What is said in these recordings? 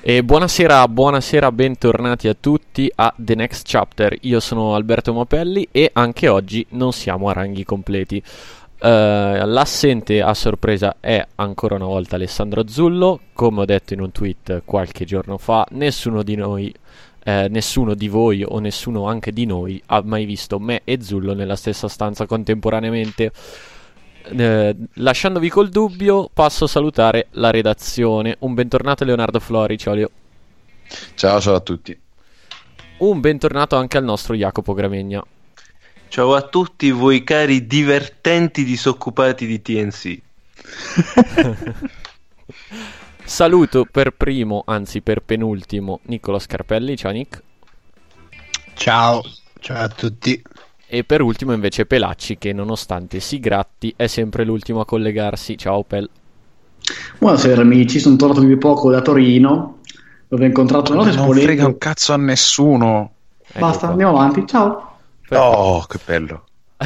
E buonasera, bentornati a tutti a The Next Chapter. Io sono Alberto Mapelli e anche oggi non siamo a ranghi completi. L'assente a sorpresa è ancora una volta Alessandro Azzullo. Come ho detto in un tweet qualche giorno fa, nessuno di voi o nessuno anche di noi ha mai visto me e Zullo nella stessa stanza contemporaneamente. Lasciandovi col dubbio, passo a salutare la redazione. Un bentornato a Leonardo Flori. Ciao Leo. Ciao a tutti. Un bentornato anche al nostro Jacopo Gramegna. Ciao a tutti voi cari divertenti disoccupati di TNC. Saluto per primo, anzi per penultimo, Niccolo Scarpelli. Ciao Nick. Ciao a tutti. E per ultimo invece Pelacci, che nonostante si gratti è sempre l'ultimo a collegarsi. Ciao Pel. Buonasera amici, sono tornato di poco da Torino, dove ho incontrato un nostro esponente. Non frega un cazzo a nessuno. Basta, andiamo avanti, ciao. Oh, che bello.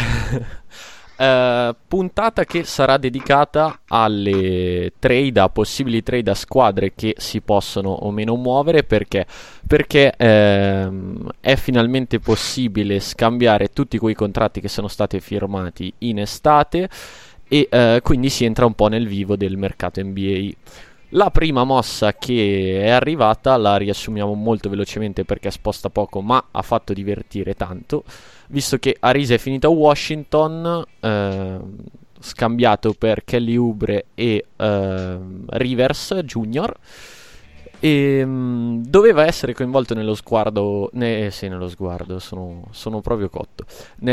Puntata che sarà dedicata alle trade, a possibili trade a squadre che si possono o meno muovere, perché è finalmente possibile scambiare tutti quei contratti che sono stati firmati in estate e quindi si entra un po' nel vivo del mercato NBA. La prima mossa che è arrivata la riassumiamo molto velocemente perché sposta poco ma ha fatto divertire tanto, visto che Ariza è finito a Washington, scambiato per Kelly Oubre e Rivers Jr. E doveva essere coinvolto nello sguardo, nello sguardo, sono proprio cotto,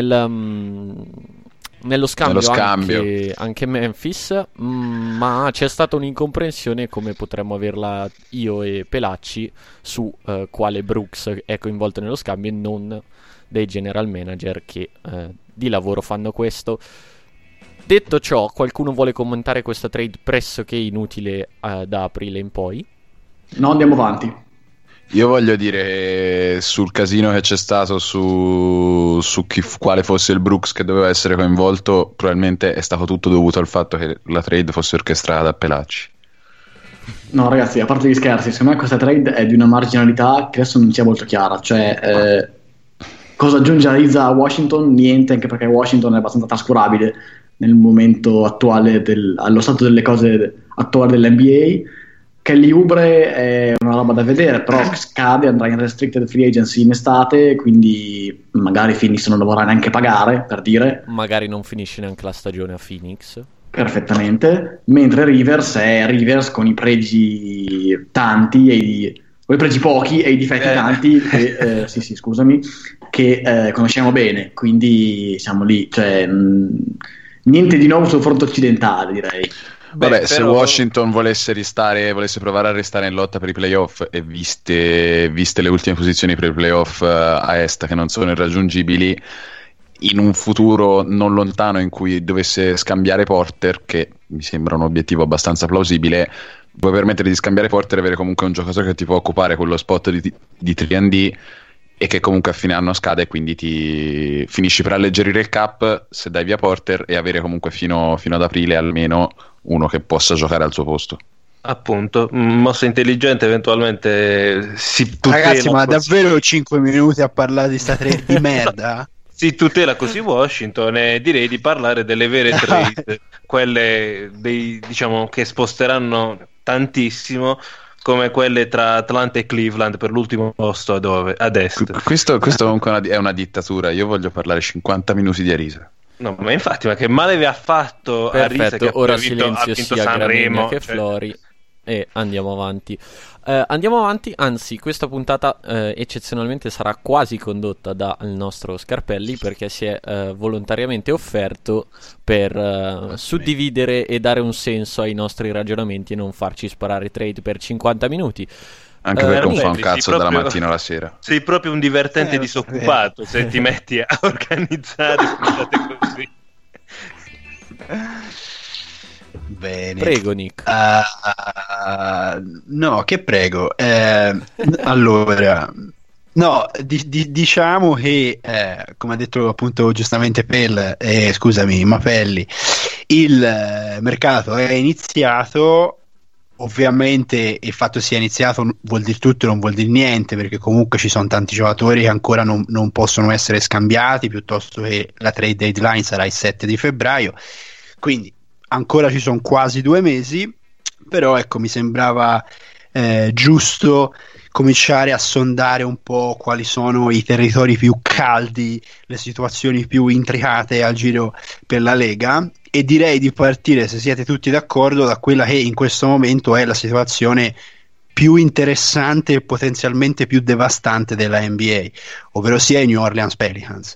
nello scambio. Anche Memphis, ma c'è stata un'incomprensione, come potremmo averla io e Pelacci, su quale Brooks è coinvolto nello scambio e non dei general manager che di lavoro fanno questo. Detto ciò, qualcuno vuole commentare questa trade pressoché inutile da aprile in poi? No, andiamo avanti. Io voglio dire sul casino che c'è stato su quale fosse il Brooks che doveva essere coinvolto, probabilmente è stato tutto dovuto al fatto che la trade fosse orchestrata da Pelacci. No ragazzi, a parte gli scherzi, secondo me questa trade è di una marginalità che adesso non sia molto chiara. Cioè, cosa aggiunge Ariza a Washington? Niente, anche perché Washington è abbastanza trascurabile nel momento attuale, allo stato delle cose attuale dell'NBA. Kelly Oubre è una roba da vedere, però scade, andrà in restricted free agency in estate, quindi magari Phoenix non dovrà neanche pagare, per dire. Magari non finisce neanche la stagione a Phoenix. Perfettamente. Mentre Rivers è Rivers con i pregi tanti con i pregi pochi e i difetti tanti che conosciamo bene, quindi siamo lì, cioè niente di nuovo sul fronte occidentale, direi. Vabbè, se Washington volesse provare a restare in lotta per i playoff e viste le ultime posizioni per i playoff a est che non sono irraggiungibili, in un futuro non lontano in cui dovesse scambiare Porter, che mi sembra un obiettivo abbastanza plausibile, puoi permettere di scambiare Porter e avere comunque un giocatore che ti può occupare quello spot di 3&D e che comunque a fine anno scade, e quindi ti finisci per alleggerire il cap se dai via Porter e avere comunque fino ad aprile almeno uno che possa giocare al suo posto. Appunto, mossa intelligente, eventualmente si tutela. Ragazzi, ma davvero 5 minuti a parlare di sta trade di merda? Si tutela così Washington, e direi di parlare delle vere trade, quelle diciamo che sposteranno tantissimo, come quelle tra Atlanta e Cleveland per l'ultimo posto ad est. Questo comunque è una dittatura. Io voglio parlare 50 minuti di Arisa. No, ma infatti, ma che male vi ha fatto Arisa, che ora ha vinto sia Sanremo che Flori, e andiamo avanti. Anzi, questa puntata eccezionalmente sarà quasi condotta dal nostro Scarpelli, perché si è volontariamente offerto per suddividere e dare un senso ai nostri ragionamenti e non farci sparare trade per 50 minuti. Anche perché non fa un cazzo dalla mattina alla sera. Sei proprio un divertente disoccupato se ti metti a organizzare puntate così. Bene. Prego Nick. No, che prego. Allora, no, diciamo che come ha detto appunto giustamente Mapelli, il mercato è iniziato ovviamente il fatto sia iniziato vuol dire tutto e non vuol dire niente, perché comunque ci sono tanti giocatori che ancora non possono essere scambiati, piuttosto che la trade deadline sarà il 7 di febbraio, quindi ancora ci sono quasi 2 mesi, però ecco, mi sembrava giusto cominciare a sondare un po' quali sono i territori più caldi, le situazioni più intricate al giro per la Lega, e direi di partire, se siete tutti d'accordo, da quella che in questo momento è la situazione più interessante e potenzialmente più devastante della NBA, ovvero sia i New Orleans Pelicans,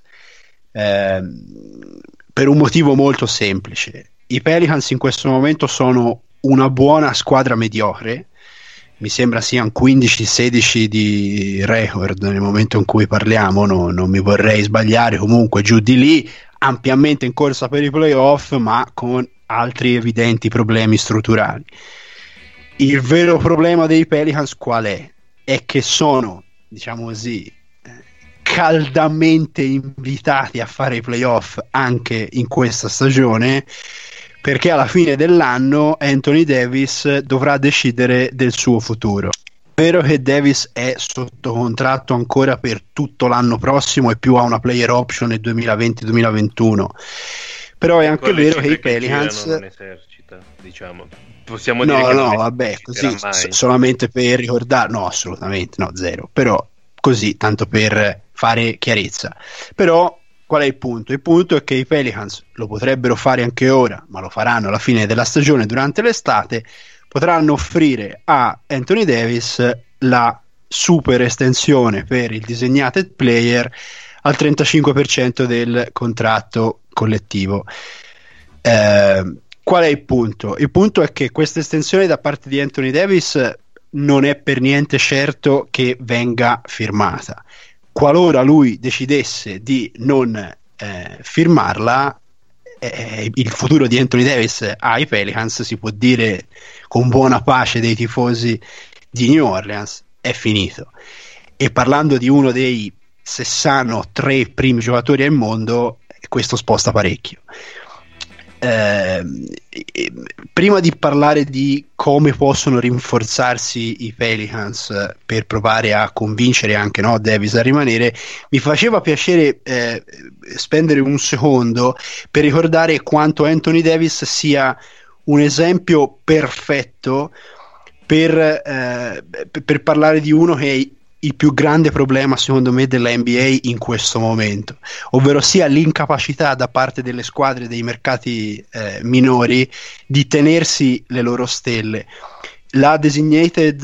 per un motivo molto semplice. I Pelicans in questo momento sono una buona squadra mediocre, mi sembra siano 15-16 di record nel momento in cui parliamo, non mi vorrei sbagliare, comunque giù di lì, ampiamente in corsa per i playoff, ma con altri evidenti problemi strutturali. Il vero problema dei Pelicans qual è? È che sono, diciamo così, caldamente invitati a fare i playoff anche in questa stagione, perché alla fine dell'anno Anthony Davis dovrà decidere del suo futuro. È vero che Davis è sotto contratto ancora per tutto l'anno prossimo e più ha una player option nel 2020-2021, però è anche vero che i Pelicans non esercita, diciamo. Possiamo dire che no, vabbè, così solamente per ricordare, no, assolutamente no, zero, però così tanto per fare chiarezza. Però qual è il punto? Il punto è che i Pelicans lo potrebbero fare anche ora, ma lo faranno alla fine della stagione, durante l'estate. Potranno offrire a Anthony Davis la super estensione per il designated player al 35% del contratto collettivo. Qual è il punto? Il punto è che questa estensione da parte di Anthony Davis non è per niente certo che venga firmata. Qualora lui decidesse di non firmarla, il futuro di Anthony Davis ai Pelicans, si può dire con buona pace dei tifosi di New Orleans, è finito. E parlando di uno dei 63 primi giocatori al mondo, questo sposta parecchio. Prima di parlare di come possono rinforzarsi i Pelicans per provare a convincere anche Davis a rimanere, mi faceva piacere spendere un secondo per ricordare quanto Anthony Davis sia un esempio perfetto per parlare di uno che è il più grande problema secondo me della NBA in questo momento, ovvero sia l'incapacità da parte delle squadre dei mercati minori di tenersi le loro stelle. La designated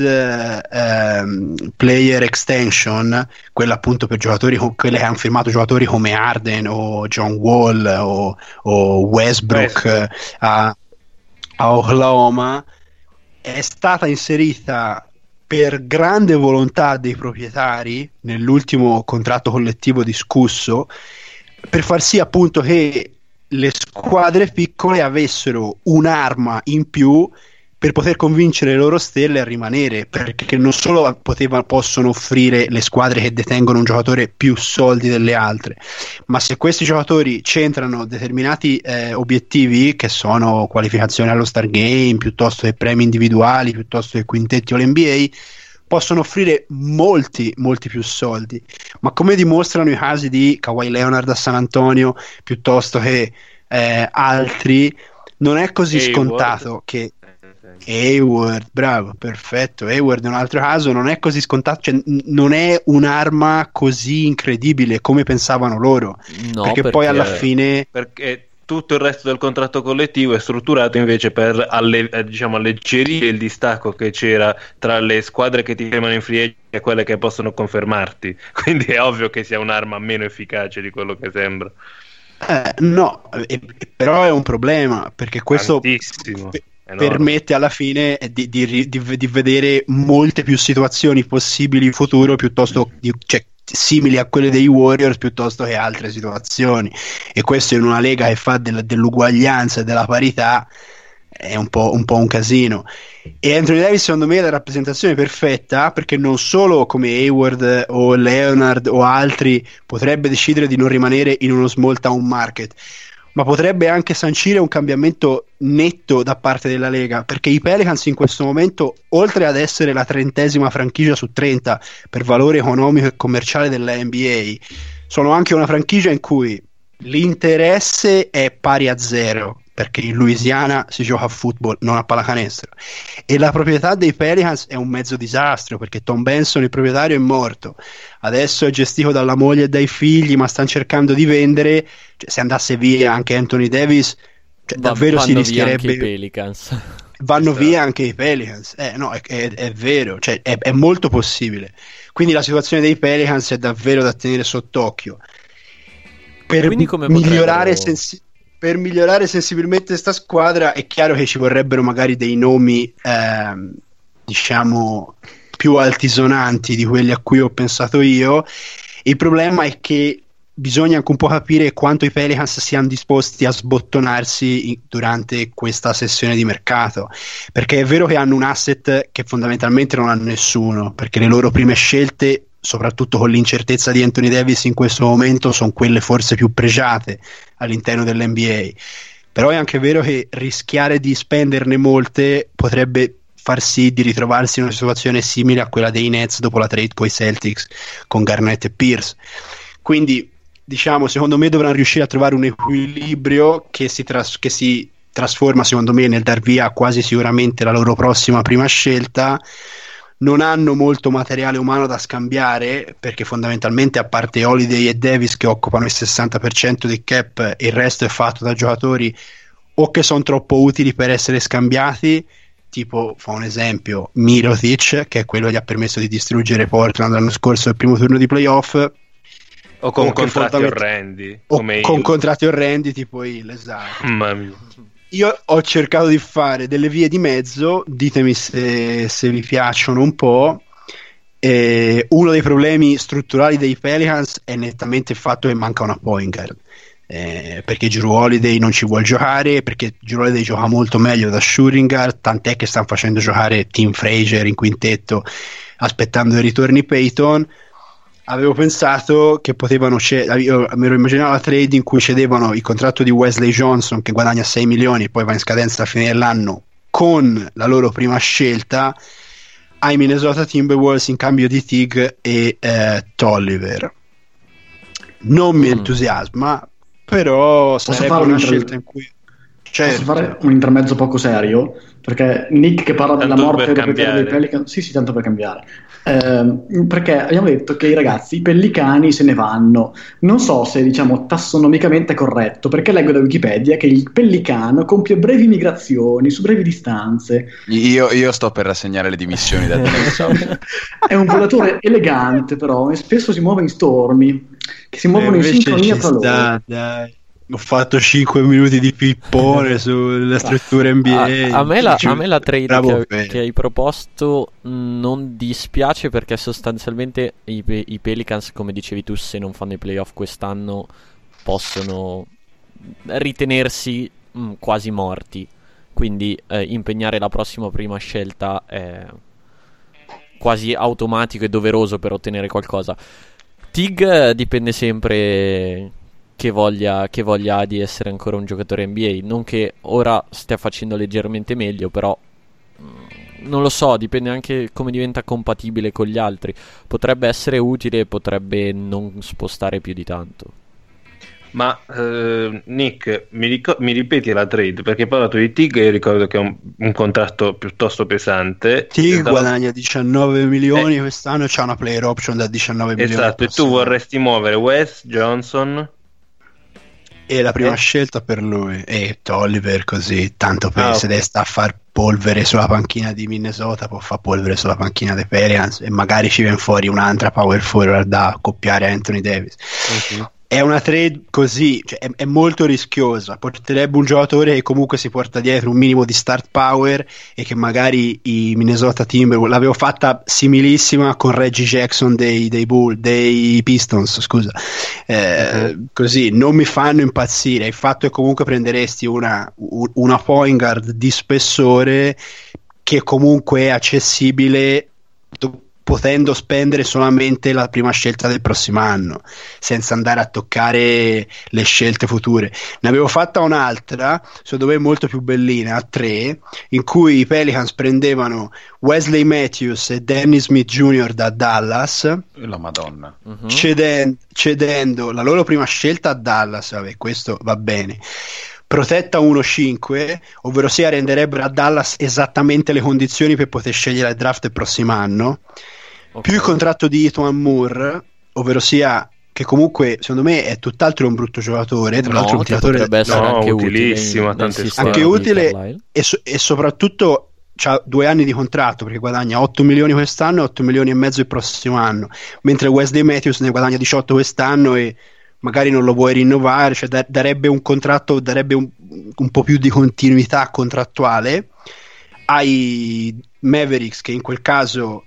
player extension, quella appunto per giocatori, quelle che hanno firmato giocatori come Harden o John Wall o Westbrook a Oklahoma, è stata inserita per grande volontà dei proprietari nell'ultimo contratto collettivo discusso, per far sì appunto che le squadre piccole avessero un'arma in più per poter convincere le loro stelle a rimanere, perché non solo possono offrire le squadre che detengono un giocatore più soldi delle altre, ma se questi giocatori centrano determinati obiettivi, che sono qualificazione allo Star Game, piuttosto che premi individuali, piuttosto che quintetti o l'NBA, possono offrire molti più soldi. Ma come dimostrano i casi di Kawhi Leonard a San Antonio, piuttosto che altri, non è così scontato che Hayward, bravo, perfetto. Hayward è un altro caso, non è così scontato, cioè non è un'arma così incredibile come pensavano loro, perché poi alla fine, perché tutto il resto del contratto collettivo è strutturato invece per alleggerire il distacco che c'era tra le squadre che ti firmano in free agent e quelle che possono confermarti, quindi è ovvio che sia un'arma meno efficace di quello che sembra. No, però è un problema, perché questo permette alla fine di vedere molte più situazioni possibili in futuro, piuttosto simili a quelle dei Warriors, piuttosto che altre situazioni, e questo in una lega che fa dell'uguaglianza e della parità è un po' un casino. E Anthony Davis secondo me è la rappresentazione perfetta, perché non solo come Hayward o Leonard o altri potrebbe decidere di non rimanere in uno small town market, ma potrebbe anche sancire un cambiamento netto da parte della Lega, perché i Pelicans in questo momento, oltre ad essere la 30ª franchigia su 30 per valore economico e commerciale della NBA, sono anche una franchigia in cui l'interesse è pari a 0, perché in Louisiana si gioca a football, non a pallacanestro, e la proprietà dei Pelicans è un mezzo disastro, perché Tom Benson, il proprietario, è morto, adesso è gestito dalla moglie e dai figli, ma stanno cercando di vendere. Cioè, se andasse via anche Anthony Davis, davvero si rischierebbe. Vanno via anche i Pelicans. Vanno via anche i Pelicans, no, è vero, cioè, è molto possibile. Quindi la situazione dei Pelicans è davvero da tenere sott'occhio. Per migliorare sensibilmente questa squadra è chiaro che ci vorrebbero magari dei nomi diciamo più altisonanti di quelli a cui ho pensato io. Il problema è che bisogna anche un po' capire quanto i Pelicans siano disposti a sbottonarsi durante questa sessione di mercato, perché è vero che hanno un asset che fondamentalmente non ha nessuno, perché le loro prime scelte, soprattutto con l'incertezza di Anthony Davis in questo momento, sono quelle forse più pregiate all'interno dell'NBA. Però è anche vero che rischiare di spenderne molte potrebbe far sì di ritrovarsi in una situazione simile a quella dei Nets dopo la trade con i Celtics con Garnett e Pierce. Quindi diciamo, secondo me dovranno riuscire a trovare un equilibrio che si trasforma, secondo me, nel dar via quasi sicuramente la loro prossima prima scelta. Non hanno molto materiale umano da scambiare, perché fondamentalmente, a parte Holiday e Davis che occupano il 60% del cap, il resto è fatto da giocatori o che sono troppo utili per essere scambiati, tipo, fa un esempio, Mirotic, che è quello che gli ha permesso di distruggere Portland l'anno scorso al primo turno di playoff, o con contratti orrendi, con contratti orrendi tipo il, esatto. Mamma mia. Io ho cercato di fare delle vie di mezzo, ditemi se vi piacciono un po'. Uno dei problemi strutturali dei Pelicans è nettamente il fatto che manca una point guard, perché Jrue Holiday non ci vuole giocare, perché Jrue Holiday gioca molto meglio da shooting guard, tant'è che stanno facendo giocare Tim Frazier in quintetto aspettando i ritorni Payton. Avevo pensato che potevano io me lo immaginavo la trade in cui cedevano il contratto di Wesley Johnson, che guadagna 6 milioni e poi va in scadenza alla fine dell'anno, con la loro prima scelta ai Minnesota Timberwolves in cambio di Tig e Tolliver. Non mi entusiasma, però sarebbe una scelta in cui posso fare un intermezzo poco serio, perché Nick che parla della morte dei Pelicans, sì, tanto per cambiare. Perché abbiamo detto che i pellicani se ne vanno. Non so se, diciamo, tassonomicamente è corretto, perché leggo da Wikipedia che il pellicano compie brevi migrazioni su brevi distanze. Io sto per rassegnare le dimissioni da te. È un volatore elegante, però, e spesso si muove in stormi che si muovono in sincronia tra loro. Dai. Ho fatto 5 minuti di pippone sulla struttura NBA. A me la trade che hai proposto non dispiace, perché sostanzialmente i Pelicans, come dicevi tu, se non fanno i playoff quest'anno possono ritenersi quasi morti, quindi impegnare la prossima prima scelta è quasi automatico e doveroso per ottenere qualcosa. Tig dipende sempre che voglia ha di essere ancora un giocatore NBA. Non che ora stia facendo leggermente meglio, però non lo so, dipende anche come diventa compatibile con gli altri. Potrebbe essere utile, potrebbe non spostare più di tanto. Ma Nick, mi ripeti la trade? Perché hai parlato di Tig e io ricordo che è un contratto piuttosto pesante. Tig guadagna 19 milioni quest'anno, c'ha una player option da 19 milioni. Esatto, e tu vorresti muovere Wes Johnson e la prima scelta per lui e Tolliver, così tanto per se deve sta a far polvere sulla panchina di Minnesota, può far polvere sulla panchina dei Pelicans e magari ci viene fuori un'altra power forward da accoppiare a Anthony Davis. È una trade così, cioè è molto rischiosa, porterebbe un giocatore che comunque si porta dietro un minimo di start power e che magari i Minnesota Timberwolves, l'avevo fatta similissima con Reggie Jackson dei Pistons, scusa, così non mi fanno impazzire. Il fatto è comunque prenderesti una point guard di spessore che comunque è accessibile potendo spendere solamente la prima scelta del prossimo anno, senza andare a toccare le scelte future. Ne avevo fatta un'altra, secondo me molto più bellina, a 3, in cui i Pelicans prendevano Wesley Matthews e Dennis Smith Jr. da Dallas, la Madonna, cedendo la loro prima scelta a Dallas. Vabbè, questo va bene. Protetta 1-5, ovvero sia renderebbero a Dallas esattamente le condizioni per poter scegliere il draft del prossimo anno, più il contratto di Etuan Moore, ovvero sia che comunque secondo me è tutt'altro un brutto giocatore, tra l'altro un tiratore potrebbe essere anche utilissimo, anche utile e soprattutto c'ha 2 anni di contratto, perché guadagna 8 milioni quest'anno e 8 milioni e mezzo il prossimo anno, mentre Wesley Matthews ne guadagna 18 quest'anno e magari non lo vuoi rinnovare, cioè darebbe un contratto, darebbe un po' più di continuità contrattuale ai Mavericks, che in quel caso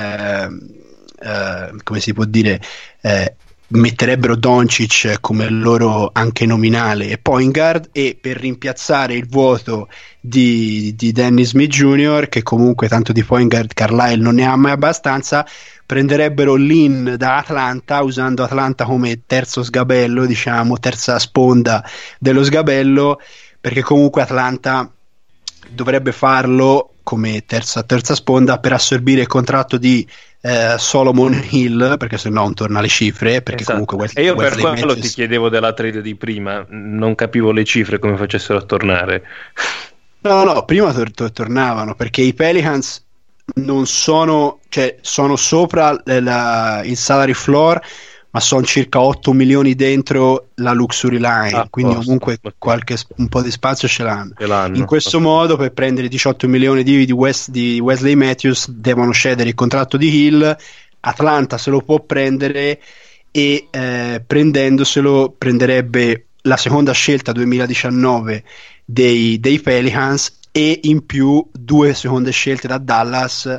come si può dire, metterebbero Doncic come loro anche nominale e point guard, e per rimpiazzare il vuoto di Dennis Smith Jr., che comunque tanto di point guard Carlisle non ne ha mai abbastanza, prenderebbero Lin da Atlanta, usando Atlanta come terzo sgabello, diciamo terza sponda dello sgabello, perché comunque Atlanta dovrebbe farlo come terza sponda per assorbire il contratto di Solomon Hill, perché se no non torna alle cifre, perché comunque e io per quello ti chiedevo della trade di prima, non capivo le cifre come facessero a tornare. No, prima tornavano, perché i Pelicans non sono, cioè sono sopra il salary floor, ma sono circa 8 milioni dentro la luxury line, quindi comunque un po' di spazio ce l'hanno. In questo modo, per prendere 18 milioni di Wesley Matthews, devono cedere il contratto di Hill. Atlanta se lo può prendere e prendendoselo prenderebbe la seconda scelta 2019 dei Pelicans, e in più 2 seconde scelte da Dallas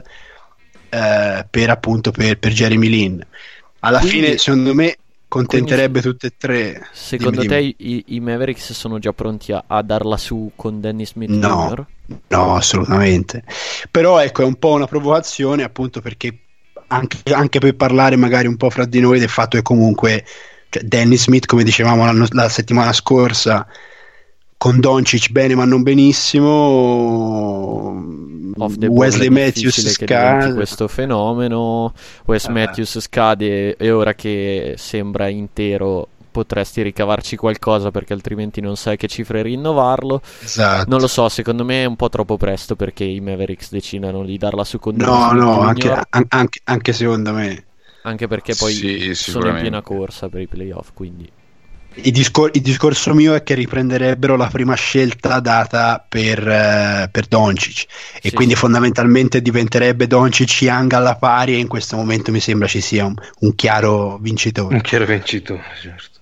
per Jeremy Lin. Alla fine secondo me contenterebbe tutte e 3. Secondo te i Mavericks sono già pronti a darla su con Dennis Smith Jr.? No, assolutamente. Però ecco, è un po' una provocazione, appunto, perché anche per parlare magari un po' fra di noi del fatto che comunque, cioè, Dennis Smith, come dicevamo la settimana scorsa, con Doncic bene ma non benissimo, Wesley Matthews scade, questo fenomeno, Matthews scade e ora che sembra intero potresti ricavarci qualcosa, perché altrimenti non sai che cifre rinnovarlo. Esatto. Non lo so, secondo me è un po' troppo presto perché i Mavericks decidano di darla su con anche secondo me, anche perché poi sono in piena corsa per i playoff, quindi il discorso mio è che riprenderebbero la prima scelta data per Doncic, e quindi fondamentalmente diventerebbe Doncic Young alla pari, e in questo momento mi sembra ci sia un chiaro vincitore. Un chiaro vincitore, certo.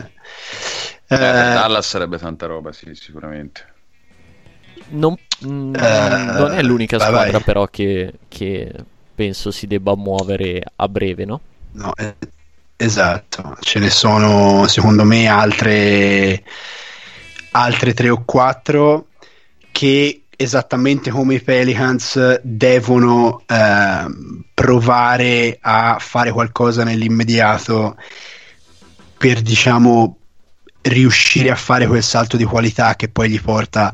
Dallas sarebbe tanta roba, sì, sicuramente. Non è l'unica squadra però che penso si debba muovere a breve, no? No, esatto, ce ne sono secondo me altre 3 o 4 che, esattamente come i Pelicans, devono provare a fare qualcosa nell'immediato per, diciamo, riuscire a fare quel salto di qualità che poi gli potrebbe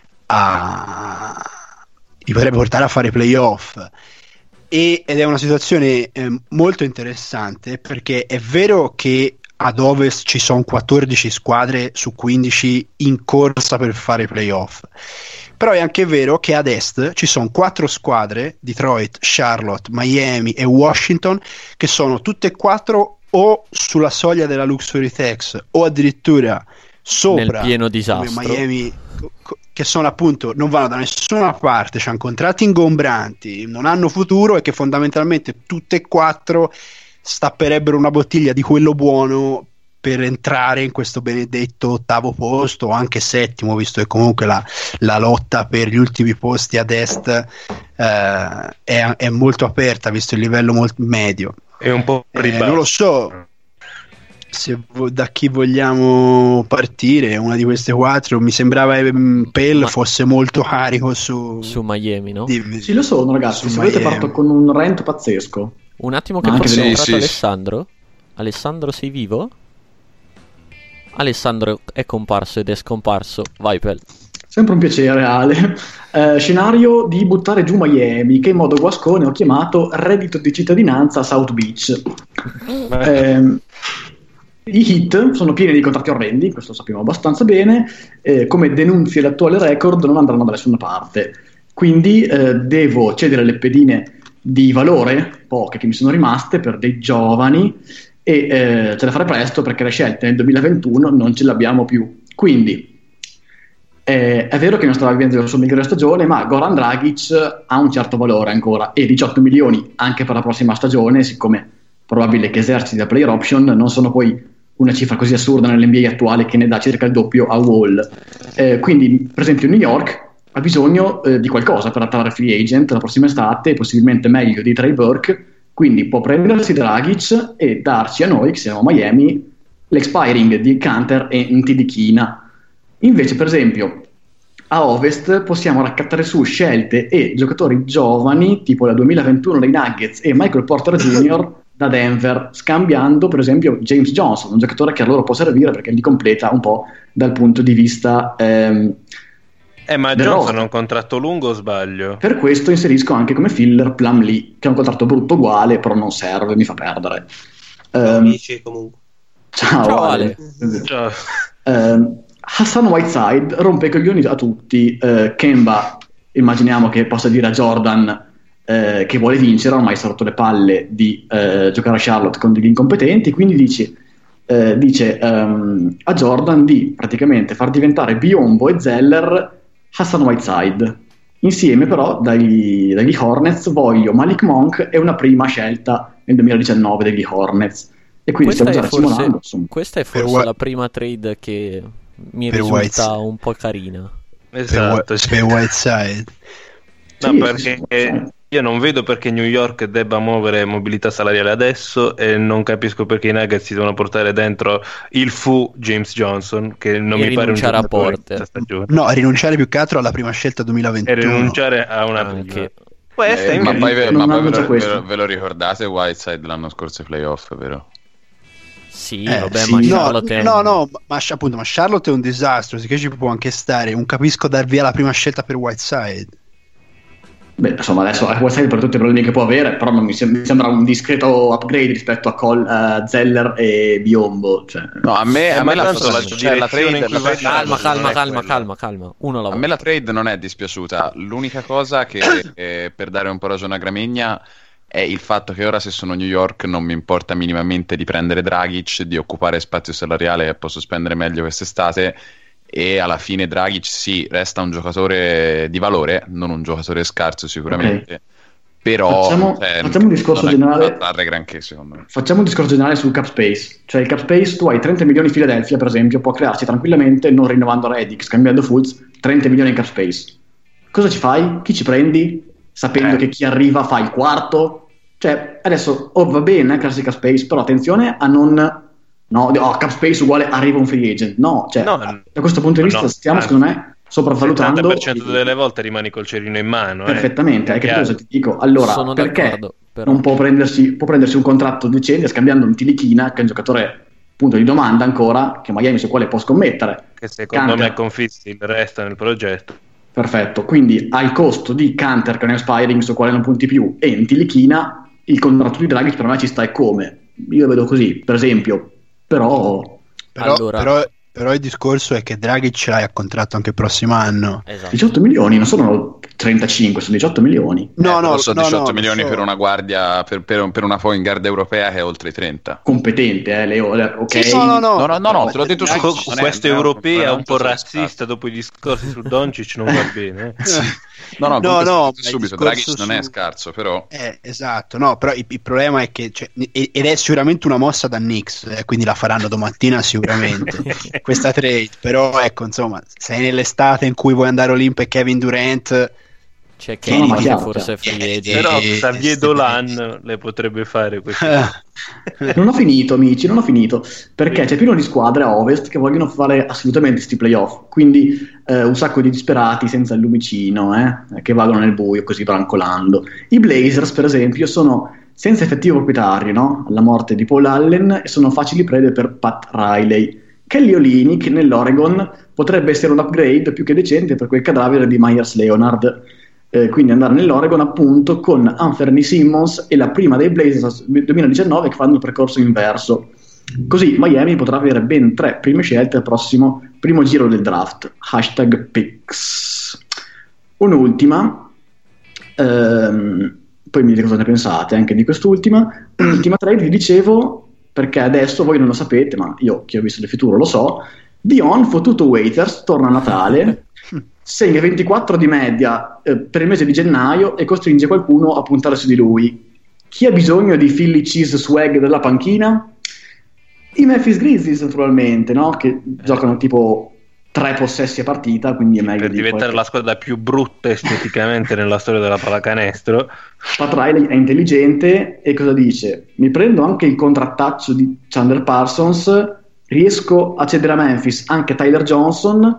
portare a fare playoff. Ed è una situazione molto interessante, perché è vero che ad ovest ci sono 14 squadre su 15 in corsa per fare playoff, però è anche vero che ad est ci sono 4 squadre, Detroit, Charlotte, Miami e Washington, che sono tutte e 4 o sulla soglia della luxury tax o addirittura sopra, nel pieno disastro, come Miami, che sono appunto, non vanno da nessuna parte, hanno contratti ingombranti, non hanno futuro, e che fondamentalmente tutte e 4 stapperebbero una bottiglia di quello buono per entrare in questo benedetto 8° posto o anche 7°, visto che comunque la lotta per gli ultimi posti ad est è molto aperta, visto il livello molto medio. È un po' non lo so se da chi vogliamo partire. Una di queste 4 mi sembrava Pell fosse molto carico su Miami, no? Sì, lo sono, ragazzi, se volete parto con un rant pazzesco. Un attimo che Ma anche forse è sì, entrato sì. Alessandro. Alessandro, sei vivo? Alessandro è comparso ed è scomparso. Vai, Pel. Sempre un piacere, Ale. Scenario di buttare giù Miami, che in modo guascone ho chiamato reddito di cittadinanza a South Beach. I Heat sono pieni di contratti orrendi, questo lo sappiamo abbastanza bene, come denunzi l'attuale record non andranno da nessuna parte. Quindi devo cedere le pedine di valore, poche che mi sono rimaste, per dei giovani, e ce la farei presto perché le scelte nel 2021 non ce le abbiamo più. Quindi è vero che non stava vivendo la sua migliore stagione, ma Goran Dragic ha un certo valore ancora, e 18 milioni anche per la prossima stagione, siccome probabile che eserciti la player option, non sono poi una cifra così assurda nell'NBA attuale che ne dà circa il doppio a Wall. Quindi per esempio New York ha bisogno di qualcosa per attrarre free agent la prossima estate, possibilmente meglio di Trey Burke, quindi può prendersi Dragic e darci a noi, che siamo a Miami, l'expiring di Kanter e Ntidikina. Invece, per esempio, a Ovest possiamo raccattare su scelte e giocatori giovani, tipo la 2021 dei Nuggets e Michael Porter Jr. da Denver, scambiando per esempio James Johnson, un giocatore che a loro può servire perché li completa un po' dal punto di vista ma del Johnson roster. ha un contratto lungo o sbaglio? Per questo inserisco anche come filler Plumlee, che ha un contratto brutto uguale, però non serve, mi fa perdere. Amici comunque. Ciao, Ciao, Ale. Cioè, Hassan Whiteside rompe i coglioni a tutti. Kemba, immaginiamo che possa dire a Jordan che vuole vincere, ormai si è rotto le palle di giocare a Charlotte con degli incompetenti, quindi dice a Jordan di praticamente far diventare Biyombo e Zeller Hassan Whiteside. Insieme però dagli Hornets voglio Malik Monk e una prima scelta nel 2019 degli Hornets. E quindi stiamo già racimolando, insomma. Questa è forse la prima trade che mi risulta un po' carina. esatto. Per Whiteside. No, Sì, perché sì. io non vedo perché New York debba muovere mobilità salariale adesso, e non capisco perché i Nuggets si devono portare dentro il fu James Johnson, che non E mi pare un rinunciare a giocatore di Porter. questa stagione. No, rinunciare più che altro alla prima scelta E 2021. rinunciare a una Anche. Questa Ma invece- poi, non ma poi hanno già ve, lo, questo. ve lo ricordate Whiteside l'anno scorso ai playoff, vero? Sì, Eh, vabbè, sì, ma no, Charlotte è... no, ma Charlotte è un disastro, sì che ci può anche stare. Non capisco dar via la prima scelta per Whiteside. Beh, insomma, adesso Whiteside per tutti i problemi che può avere, però non mi sembra un discreto upgrade rispetto a Zeller e Biyombo. Cioè. No, a me ma la tanto la direzione trade in cui va- Calma. Uno alla A me volta. la trade non è dispiaciuta. L'unica cosa che per dare un po' ragione a Gramegna è il fatto che ora, se sono New York, non mi importa minimamente di prendere Dragic, di occupare spazio salariale e posso spendere meglio quest'estate. E alla fine Dragic sì, resta un giocatore di valore, non un giocatore scarso sicuramente. Però Facciamo un discorso non è generale. da trarre granché, secondo me. Facciamo un discorso generale sul cap space. Cioè il cap space, tu hai 30 milioni Philadelphia, per esempio, può crearsi tranquillamente, non rinnovando Redick, scambiando Fultz, 30 milioni in cap space. Cosa ci fai? Chi ci prendi? Sapendo che chi arriva fa il quarto? Cioè, adesso va bene crearsi cap space, però attenzione a non... No, cap space uguale arriva un free agent. No, cioè, No, da questo punto di vista no, stiamo, anzi, secondo me, sopravvalutando... il 70% delle volte rimani col cerino in mano. Perfettamente, è che Chiaro. cosa ti dico? Allora, Sono perché d'accordo, però. non può prendersi un contratto decente scambiando un Tilichina, che è un giocatore appunto di domanda ancora, che Miami su quale può scommettere. Che secondo Kanter. me con Fizdale resta nel progetto. Perfetto, quindi al costo di Kanter, che è un expiring su quale non punti più, e un Tilichina, il contratto di Dragic per me ci sta e come. Io vedo così, per esempio, però... Allora. Però il discorso è che Dragic ce l'hai a contratto anche il prossimo anno. Esatto. 18 milioni, non sono 35, sono 18 milioni. Però sono 18 lo milioni so. per una guardia, per una point guard europea che è oltre i 30. Competente, Leo, ok? Sì, no, No, te l'ho detto Questo subito. non è- questo non è europea un po' scherzo. razzista dopo i discorsi su Doncic non va bene. No, No, comunque no, subito, ma il subito. discorso Dragic non è su- scarso, però Esatto, no, però il problema è che ed è sicuramente una mossa da Knicks, quindi la faranno domattina sicuramente questa trade, però ecco, insomma, sei nell'estate in cui vuoi andare Olimpo e Kevin Durant, C'è No, ma Kenny che chiaro, forse è free agent. Però E- Xavier Dolan le potrebbe fare questo. Non ho finito, amici, non ho finito, perché c'è pieno di squadre a Ovest che vogliono fare assolutamente questi playoff, quindi un sacco di disperati senza il lumicino, che vagano nel buio così brancolando. I Blazers, per esempio, sono senza effettivo proprietario, no? Alla morte di Paul Allen, e sono facili prede per Pat Riley. Kelly Olynyk nell'Oregon potrebbe essere un upgrade più che decente per quel cadavere di Myers Leonard. Quindi andare nell'Oregon appunto con Anthony Simmons e la prima dei Blazers 2019 che fanno il percorso inverso. Così Miami potrà avere ben 3 prime scelte al prossimo primo giro del draft. #picks. Un'ultima, poi mi dite cosa ne pensate anche di quest'ultima. Un'ultima trade, vi dicevo, perché adesso voi non lo sapete, ma io che ho visto il futuro lo so. Dion, fottuto Waiters, torna a Natale, segna 24 di media per il mese di gennaio e costringe qualcuno a puntare su di lui. Chi ha bisogno di Philly Cheese swag della panchina? I Memphis Grizzlies, naturalmente, no? Che giocano tipo 3 possessi a partita, quindi è meglio per di diventare la squadra più brutta esteticamente nella storia della pallacanestro. Pat Riley è intelligente e cosa dice? Mi prendo anche il contrattaccio di Chandler Parsons, riesco a cedere a Memphis anche Tyler Johnson,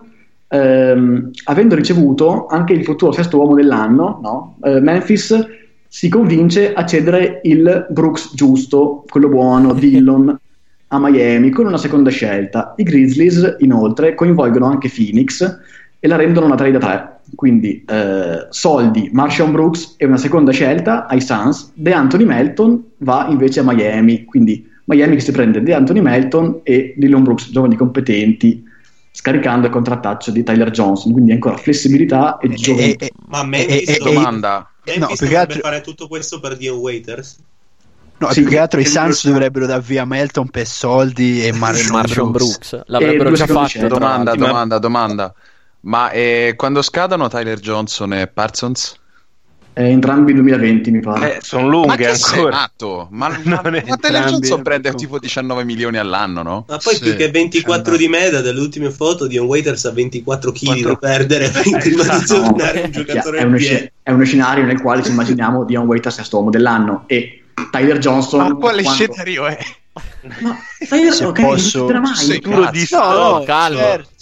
avendo ricevuto anche il futuro sesto uomo dell'anno, no? Memphis si convince a cedere il Brooks giusto, quello buono, Dillon, a Miami con una seconda scelta. I Grizzlies inoltre coinvolgono anche Phoenix e la rendono una trade a 3, quindi soldi, Marshall Brooks e una seconda scelta ai Suns. DeAnthony Melton va invece a Miami, quindi Miami che si prende DeAnthony Melton e Dillon Brooks, giovani competenti, scaricando il contrattaccio di Tyler Johnson, quindi ancora flessibilità e gioventù. Ma Memphis domanda. Memphis no, dovrebbe fare tutto questo per Dion Waiters? No, Sì, più che altro i perché Suns dovrebbero dar via Melton per soldi e Marshall Brooks. L'avrebbero già fatto. Domanda. Ma quando scadono Tyler Johnson e Parsons? Entrambi 2020 mi pare. Sono lunghe ancora. Matto? Ma Non è- Tyler Johnson prende entrambi- tipo 19 milioni all'anno, no? Ma poi Sì, più che 24 di media delle ultime foto, Dion Waiters ha 24 kg da perdere prima di tornare un giocatore NBA. È uno scenario nel quale ci immaginiamo Dion Waiters sesto uomo dell'anno e Tyler Johnson. Ma quale quando- scenario è? Ma Tyler, Se ok, posso- non succederà mai. Sì, Futuro di No, calma.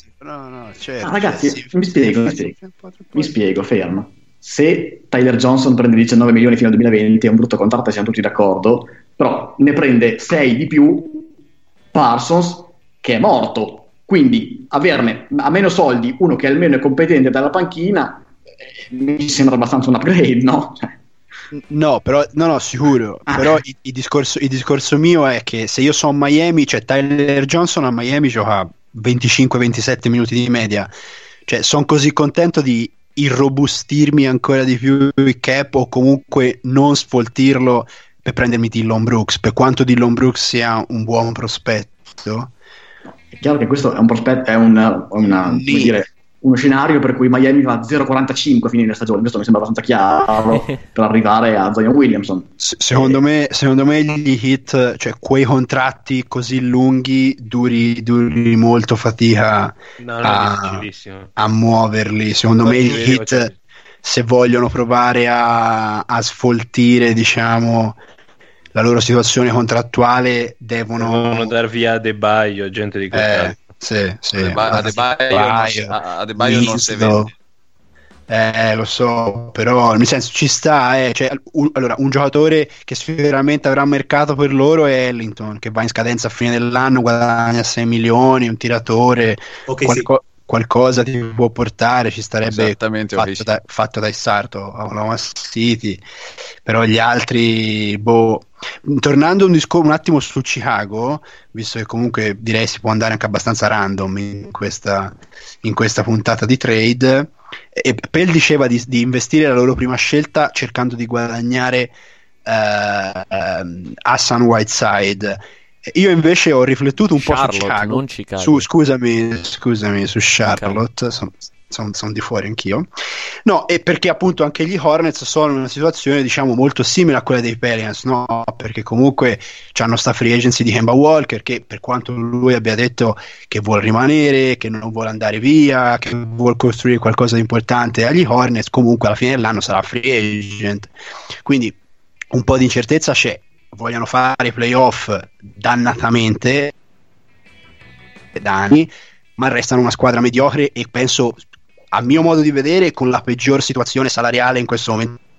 Certo. Ragazzi, Sì. mi spiego, fermo. Se Tyler Johnson prende 19 milioni fino al 2020 è un brutto contratto, siamo tutti d'accordo, però ne prende 6 di più Parsons, che è morto, quindi averne a meno soldi uno che almeno è competente dalla panchina mi sembra abbastanza un upgrade, no? No, però no, sicuro. Però il discorso mio è che se io sono a Miami, cioè Tyler Johnson a Miami gioca 25-27 minuti di media, cioè sono così contento di irrobustirmi ancora di più il cap o comunque non sfoltirlo per prendermi Dillon Brooks, per quanto Dillon Brooks sia un buon prospetto. È chiaro che questo è un prospetto, è come dire, uno scenario per cui Miami va a 0,45 a fine della stagione. Questo mi sembra abbastanza chiaro per arrivare a Zion Williamson. Secondo me gli Heat, cioè quei contratti così lunghi duri molto fatica No, è difficilissimo. a muoverli. Secondo me gli Heat, se vogliono provare a sfoltire, diciamo, la loro situazione contrattuale, devono dar via Adebayo, gente di quel sì. Adebayo non si vede. Lo so, però nel senso ci sta, cioè, allora, un giocatore che sicuramente avrà mercato per loro è Ellington, che va in scadenza a fine dell'anno, guadagna 6 milioni, un tiratore, qualcosa ti può portare, ci starebbe fatto dai Sarto a Oklahoma City, però gli altri, tornando un attimo su Chicago, visto che comunque direi si può andare anche abbastanza random in questa puntata di trade, e Pell diceva di investire la loro prima scelta cercando di guadagnare Hassan Whiteside. Io invece ho riflettuto un po' su Chicago, non Chicago. Scusami, su Charlotte, okay. Sono di fuori anch'io. No, e perché appunto anche gli Hornets sono in una situazione, diciamo, molto simile a quella dei Pelicans, no? Perché comunque c'hanno sta free agency di Kemba Walker, che per quanto lui abbia detto che vuole rimanere, che non vuole andare via, che vuole costruire qualcosa di importante agli Hornets, comunque alla fine dell'anno sarà free agent. Quindi un po' di incertezza c'è. Vogliono fare i playoff dannatamente da anni, ma restano una squadra mediocre e penso, a mio modo di vedere, con la peggior situazione salariale in questo momento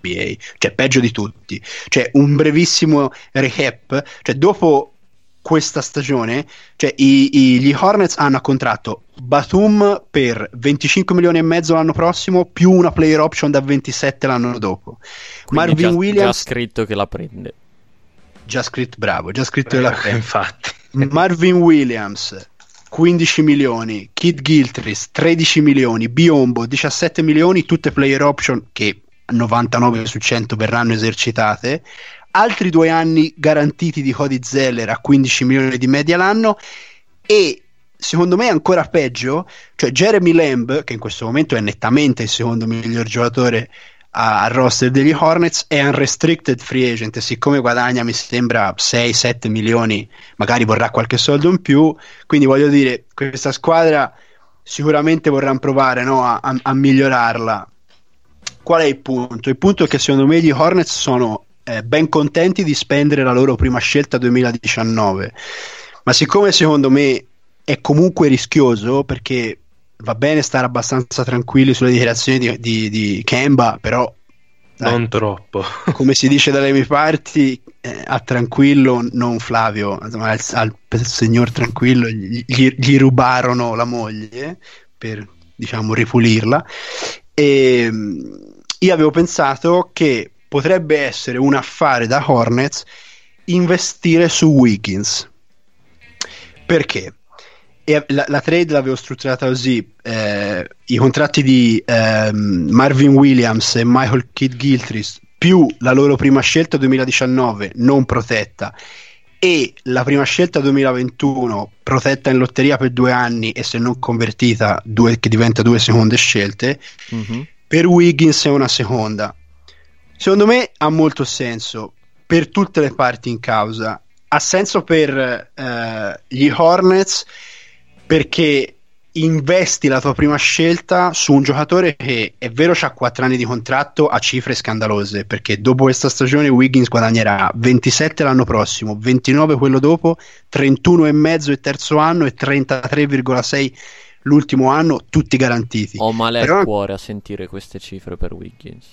NBA, cioè peggio di tutti. Cioè un brevissimo recap, cioè dopo questa stagione, cioè gli Hornets hanno a contratto Batum per 25 milioni e mezzo l'anno prossimo più una player option da 27 l'anno dopo. Quindi Marvin già Williams scritto che la prende. già scritto che la prende. Infatti. Marvin Williams 15 milioni, Kid Gilchrist 13 milioni, Biyombo 17 milioni, tutte player option che 99 su 100 verranno esercitate. Altri 2 anni garantiti di Cody Zeller a 15 milioni di media l'anno, e secondo me ancora peggio, cioè Jeremy Lamb, che in questo momento è nettamente il secondo miglior giocatore al roster degli Hornets, è unrestricted free agent, e siccome guadagna mi sembra 6-7 milioni magari vorrà qualche soldo in più, quindi voglio dire, questa squadra sicuramente vorranno provare, no, a migliorarla. Qual è il punto? Il punto è che secondo me gli Hornets sono ben contenti di spendere la loro prima scelta 2019, ma siccome secondo me è comunque rischioso, perché va bene stare abbastanza tranquilli sulle dichiarazioni di Kemba, però dai, non troppo, come si dice dalle mie parti, a tranquillo non Flavio, insomma, al signor tranquillo gli rubarono la moglie per, diciamo, ripulirla, e io avevo pensato che potrebbe essere un affare da Hornets investire su Wiggins. Perché? E la trade l'avevo strutturata così: i contratti di Marvin Williams e Michael Kidd Gilchrist più la loro prima scelta 2019 non protetta e la prima scelta 2021 protetta in lotteria per 2 anni e se non convertita che diventa 2 seconde scelte. Per Wiggins è una seconda. Secondo me ha molto senso per tutte le parti in causa. Ha senso per gli Hornets perché investi la tua prima scelta su un giocatore che è vero c'ha 4 anni di contratto a cifre scandalose, perché dopo questa stagione Wiggins guadagnerà 27 l'anno prossimo, 29 quello dopo, 31 e mezzo il terzo anno e 33,6 l'ultimo anno, tutti garantiti. Ho male Però al cuore a sentire queste cifre per Wiggins.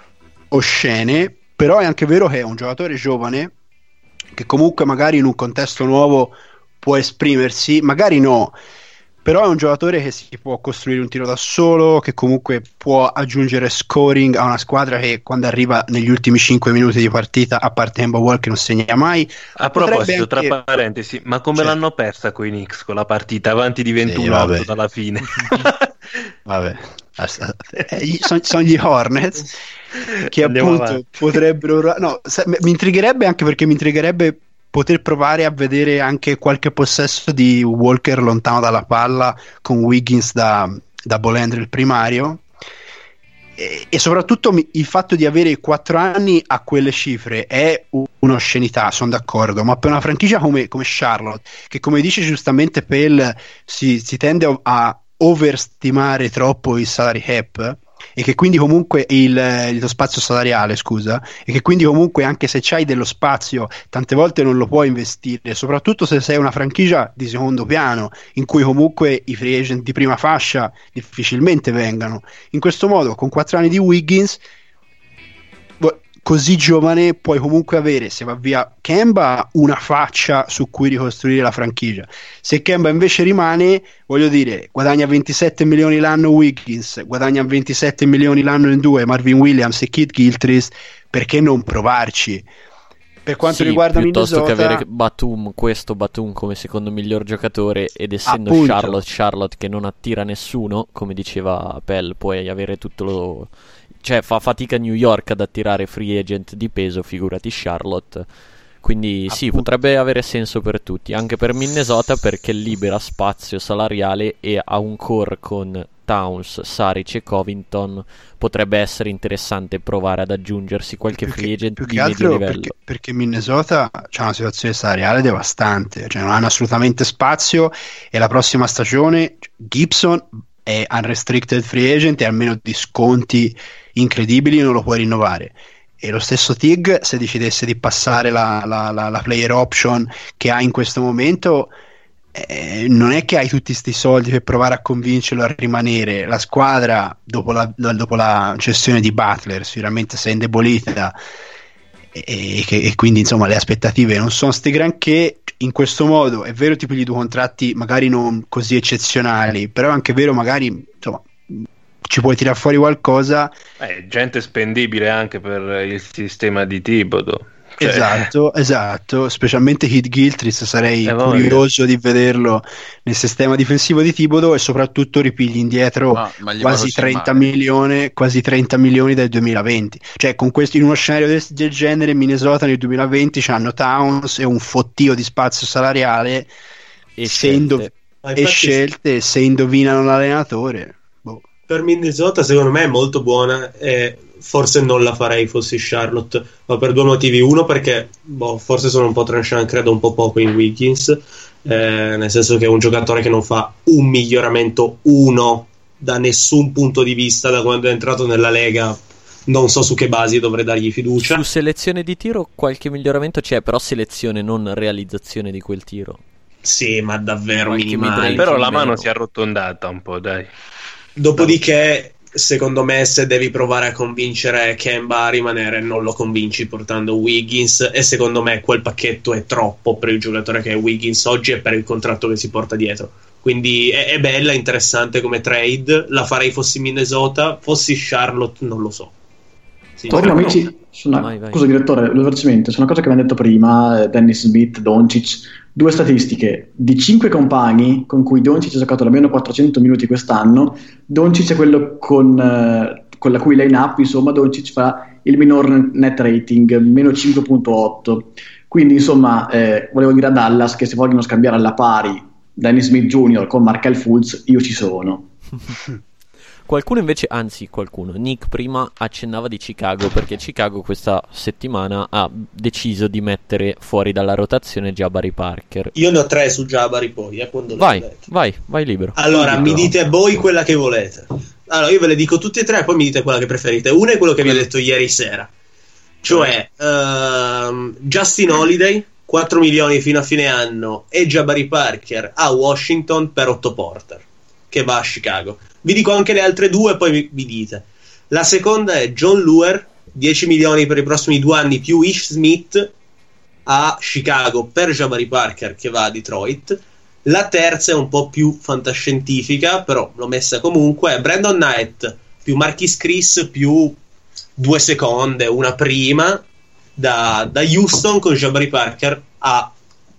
Oscene, però è anche vero che è un giocatore giovane che comunque magari in un contesto nuovo può esprimersi, magari no, però è un giocatore che si può costruire un tiro da solo, che comunque può aggiungere scoring a una squadra che quando arriva negli ultimi 5 minuti di partita, a parte Kemba Walker, non segna mai. A proposito, anche... tra parentesi, ma come l'hanno persa con i Knicks con la partita avanti di 21-8 dalla fine? Vabbè, sono gli Hornets che appunto avanti. Potrebbero mi intrigherebbe, anche perché mi intrigherebbe poter provare a vedere anche qualche possesso di Walker lontano dalla palla con Wiggins da ball handler il primario, e soprattutto il fatto di avere 4 anni a quelle cifre è un'oscenità, sono d'accordo, ma per una franchigia come Charlotte, che come dice giustamente Pell si tende a overstimare troppo il salary cap, e che quindi comunque lo spazio salariale, scusa, e che quindi comunque anche se c'hai dello spazio tante volte non lo puoi investire, soprattutto se sei una franchigia di secondo piano in cui comunque i free agent di prima fascia difficilmente vengano. In questo modo, con 4 anni di Wiggins così giovane, puoi comunque avere, se va via Kemba, una faccia su cui ricostruire la franchigia. Se Kemba invece rimane, voglio dire, guadagna 27 milioni l'anno Wiggins, guadagna 27 milioni l'anno in 2 Marvin Williams e Kid Gilchrist, perché non provarci? Per quanto riguarda piuttosto Minnesota, che avere questo Batum come secondo miglior giocatore, ed essendo Charlotte che non attira nessuno, come diceva Pell, puoi avere tutto cioè fa fatica New York ad attirare free agent di peso, figurati Charlotte. Quindi sì, potrebbe avere senso per tutti, anche per Minnesota, perché libera spazio salariale e ha un core con Towns, Saric e Covington. Potrebbe essere interessante provare ad aggiungersi qualche free agent più di che medio altro livello. perché Minnesota c'ha una situazione salariale devastante, cioè non hanno assolutamente spazio, e la prossima stagione Gibson è unrestricted free agent e almeno di sconti incredibili non lo puoi rinnovare, e lo stesso Tig, se decidesse di passare la player option che ha in questo momento, non è che hai tutti sti soldi per provare a convincerlo a rimanere. La squadra dopo la cessione di Butler sicuramente si è indebolita e quindi insomma le aspettative non sono sti granché. In questo modo è vero, tipo gli due contratti magari non così eccezionali, però è anche vero magari insomma ci puoi tirare fuori qualcosa. Gente spendibile anche per il sistema di Thibodeau. Esatto, specialmente Heath Gilchrist sarei curioso di vederlo nel sistema difensivo di Thibodeau, e soprattutto ripigli indietro quasi 30 milioni del 2020. Cioè con questo, in uno scenario del genere, Minnesota nel 2020 c'hanno Towns e un fottio di spazio salariale e scelte, se indovinano l'allenatore. Per Minnesota secondo me è molto buona, e forse non la farei fossi Charlotte, ma per due motivi. Uno, perché forse sono un po' tranchant, credo un po' poco in Wiggins, nel senso che è un giocatore che non fa un miglioramento da nessun punto di vista da quando è entrato nella Lega. Non so su che basi dovrei dargli fiducia. Su selezione di tiro qualche miglioramento c'è, però selezione, non realizzazione di quel tiro. Sì, ma davvero minimale. Però la mano si è arrotondata un po', dai. Dopodiché, secondo me, se devi provare a convincere Kemba a rimanere, non lo convinci portando Wiggins, e secondo me quel pacchetto è troppo per il giocatore che è Wiggins oggi e per il contratto che si porta dietro. Quindi è bella, interessante come trade. La farei fossi Minnesota, fossi Charlotte non lo so. Torno amici, scusa direttore, velocemente, su una cosa che mi hanno detto prima, Dennis Smith, Doncic. Due statistiche: di 5 compagni con cui Doncic ha giocato almeno 400 minuti quest'anno, Doncic è quello con la cui line-up, insomma, Doncic fa il minor net rating, meno 5.8. Quindi, insomma, volevo dire a Dallas che se vogliono scambiare alla pari Dennis Smith Jr. con Markelle Fultz, io ci sono. Qualcuno invece, Nick prima accennava di Chicago, perché Chicago questa settimana ha deciso di mettere fuori dalla rotazione Jabari Parker. Io ne ho 3 su Jabari poi, quando vai libero. Allora, mi dite voi quella che volete. Allora, io ve le dico tutte e 3, poi mi dite quella che preferite. Una è quello che vi ho detto ieri sera, cioè Justin Holiday, 4 milioni fino a fine anno, e Jabari Parker a Washington per Otto Porter, che va a Chicago. Vi dico anche le altre due, poi vi dite. La seconda è John Luer, 10 milioni per i prossimi 2 anni più Ish Smith a Chicago per Jabari Parker, che va a Detroit. La terza è un po' più fantascientifica, però l'ho messa comunque, è Brandon Knight più Marquise Chris più 2 seconde, una prima, da Houston con Jabari Parker a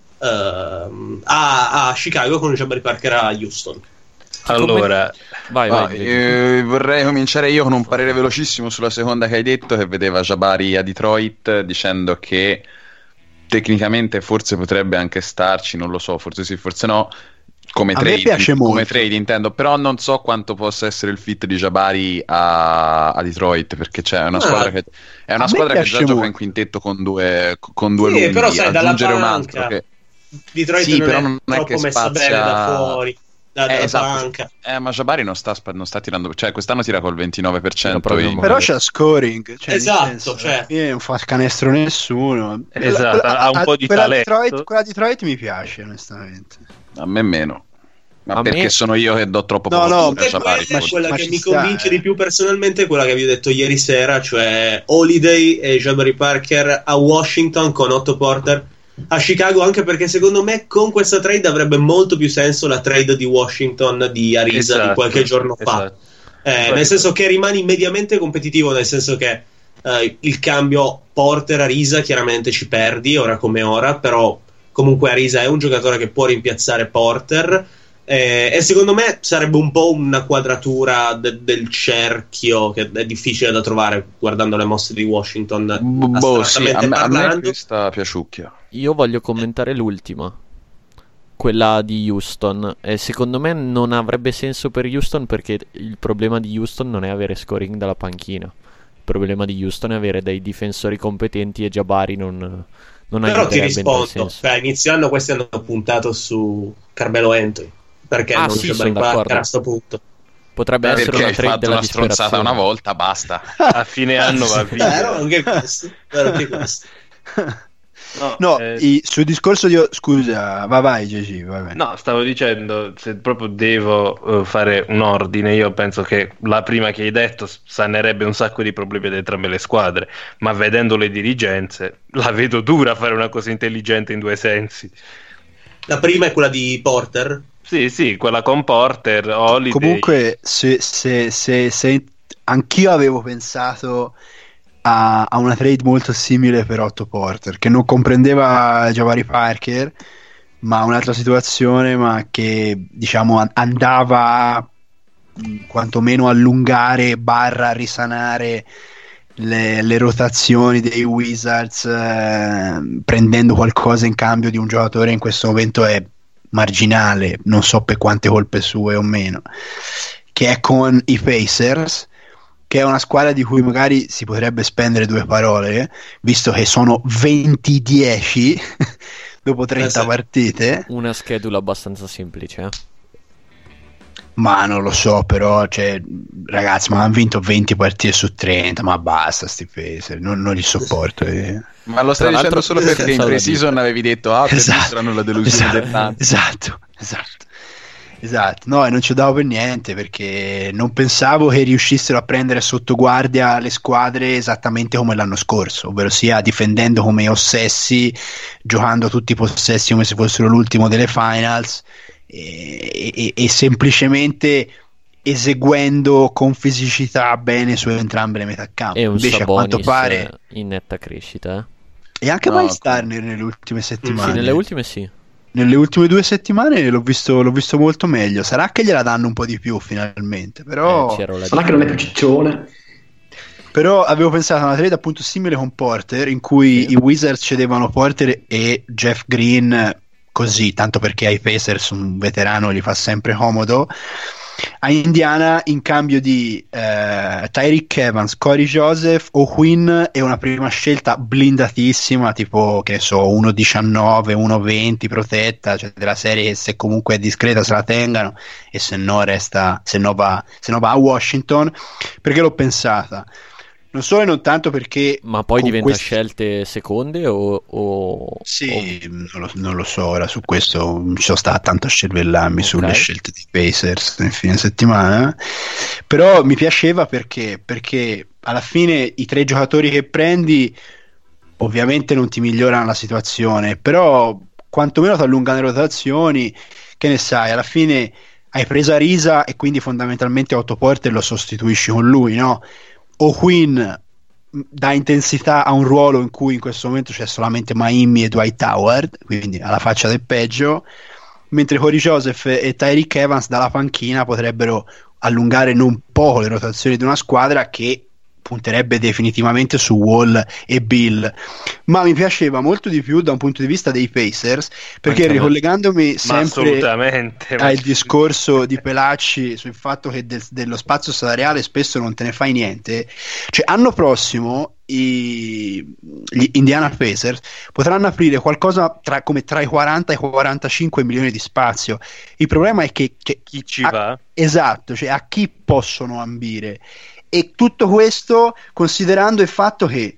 Chicago con Jabari Parker a Houston. Allora, vai. Vorrei cominciare io con un parere velocissimo sulla seconda che hai detto, che vedeva Jabari a Detroit, dicendo che tecnicamente forse potrebbe anche starci, non lo so, forse sì, forse no, come trade intendo, però non so quanto possa essere il fit di Jabari a Detroit, perché c'è una squadra che già gioca in quintetto con due lunghi, però sai, dalla aggiungere banca, un altro che Detroit sì, non però è non è troppo che messa bene da fuori. Esatto. Banca. Ma Jabari non sta tirando, cioè quest'anno tira col 29%, però c'è scoring, cioè, esatto, cioè non fa canestro nessuno. Esatto, ha un po' di talento. Quella Detroit mi piace onestamente. A me meno. Ma perché sono io che do troppo poco no, a Jabari? Quella che mi convince di più personalmente è quella che vi ho detto ieri sera, cioè Holiday e Jabari Parker a Washington con Otto Porter a Chicago, anche perché secondo me con questa trade avrebbe molto più senso la trade di Washington di Ariza di qualche giorno fa, nel senso che rimani mediamente competitivo, nel senso che il cambio Porter-Ariza chiaramente ci perdi ora come ora, però comunque Ariza è un giocatore che può rimpiazzare Porter, e secondo me sarebbe un po' una quadratura del cerchio che è difficile da trovare guardando le mosse di Washington. Sì, a me questa piaciucchia. Io voglio commentare l'ultima, quella di Houston. Secondo me non avrebbe senso per Houston, perché il problema di Houston non è avere scoring dalla panchina. Il problema di Houston è avere dei difensori competenti, e Jabari non però ti rispondo, inizio anno questi hanno puntato su Carmelo Anthony, perché non c'è Jabari Parker a sto punto. Potrebbe essere una trade della disperazione. Stronzata una volta, basta. A fine anno va via. Anche questo. No, sul discorso di... Scusa, vai Gigi, vai. No, stavo dicendo, se proprio devo fare un ordine, io penso che la prima che hai detto sanerebbe un sacco di problemi ad entrambe le squadre, ma vedendo le dirigenze la vedo dura fare una cosa intelligente in due sensi. La prima è quella di Porter. Sì, quella con Porter, Holiday. Comunque, se anch'io avevo pensato a una trade molto simile per Otto Porter, che non comprendeva Jabari Parker, ma un'altra situazione, ma che diciamo andava quantomeno a allungare barra risanare le rotazioni dei Wizards, prendendo qualcosa in cambio di un giocatore in questo momento è marginale, non so per quante colpe sue o meno, che è con i Pacers, che è una squadra di cui magari si potrebbe spendere due parole, visto che sono 20-10 dopo 30 partite. Una schedule abbastanza semplice, Ma non lo so, però, cioè, ragazzi, ma hanno vinto 20 partite su 30, ma basta sti Pacers, non li sopporto. Ma lo stai dicendo solo perché in pre-season avevi detto saranno la delusione dell'anno. Esatto, no, e non ci davo per niente, perché non pensavo che riuscissero a prendere sotto guardia le squadre esattamente come l'anno scorso, ovvero sia difendendo come ossessi, giocando tutti i possessi come se fossero l'ultimo delle finals, e semplicemente eseguendo con fisicità bene su entrambe le metà campo. E un invece Sabonis a quanto pare in netta crescita, e anche Miles Turner nelle ultime settimane. Sì, nelle ultime sì. Nelle ultime 2 settimane l'ho visto molto meglio. Sarà che gliela danno un po' di più finalmente, però sarà che non è più ciccione. Però avevo pensato a una trade appunto simile con Porter, in cui i Wizards cedevano Porter e Jeff Green così, tanto perché ai Pacers un veterano gli fa sempre comodo, a Indiana in cambio di Tyreke Evans, Corey Joseph, O'Quinn e una prima scelta blindatissima, tipo che so 1.19, 1.20 protetta, cioè della serie che se comunque è discreta se la tengano, e se no va a Washington. Perché l'ho pensata? Non solo e non tanto perché... Ma poi diventa scelte seconde o... Sì, non lo so, ora su questo ci sono stato tanto a cervellarmi sulle scelte di Pacers nel fine settimana, però mi piaceva perché alla fine i 3 giocatori che prendi ovviamente non ti migliorano la situazione, però quantomeno ti allungano le rotazioni, che ne sai, alla fine hai preso Ariza e quindi fondamentalmente Otto Porter lo sostituisci con lui, no? O'Quinn dà intensità a un ruolo in cui in questo momento c'è solamente Miami e Dwight Howard, quindi alla faccia del peggio, mentre Corey Joseph e Tyreke Evans dalla panchina potrebbero allungare non poco le rotazioni di una squadra che punterebbe definitivamente su Wall e Bill. Ma mi piaceva molto di più da un punto di vista dei Pacers, perché ricollegandomi sempre al discorso di Pelacci sul fatto che dello spazio salariale spesso non te ne fai niente, cioè anno prossimo gli Indiana Pacers potranno aprire qualcosa tra i 40 e i 45 milioni di spazio. Il problema è che chi ci va? Esatto, cioè a chi possono ambire. E tutto questo considerando il fatto che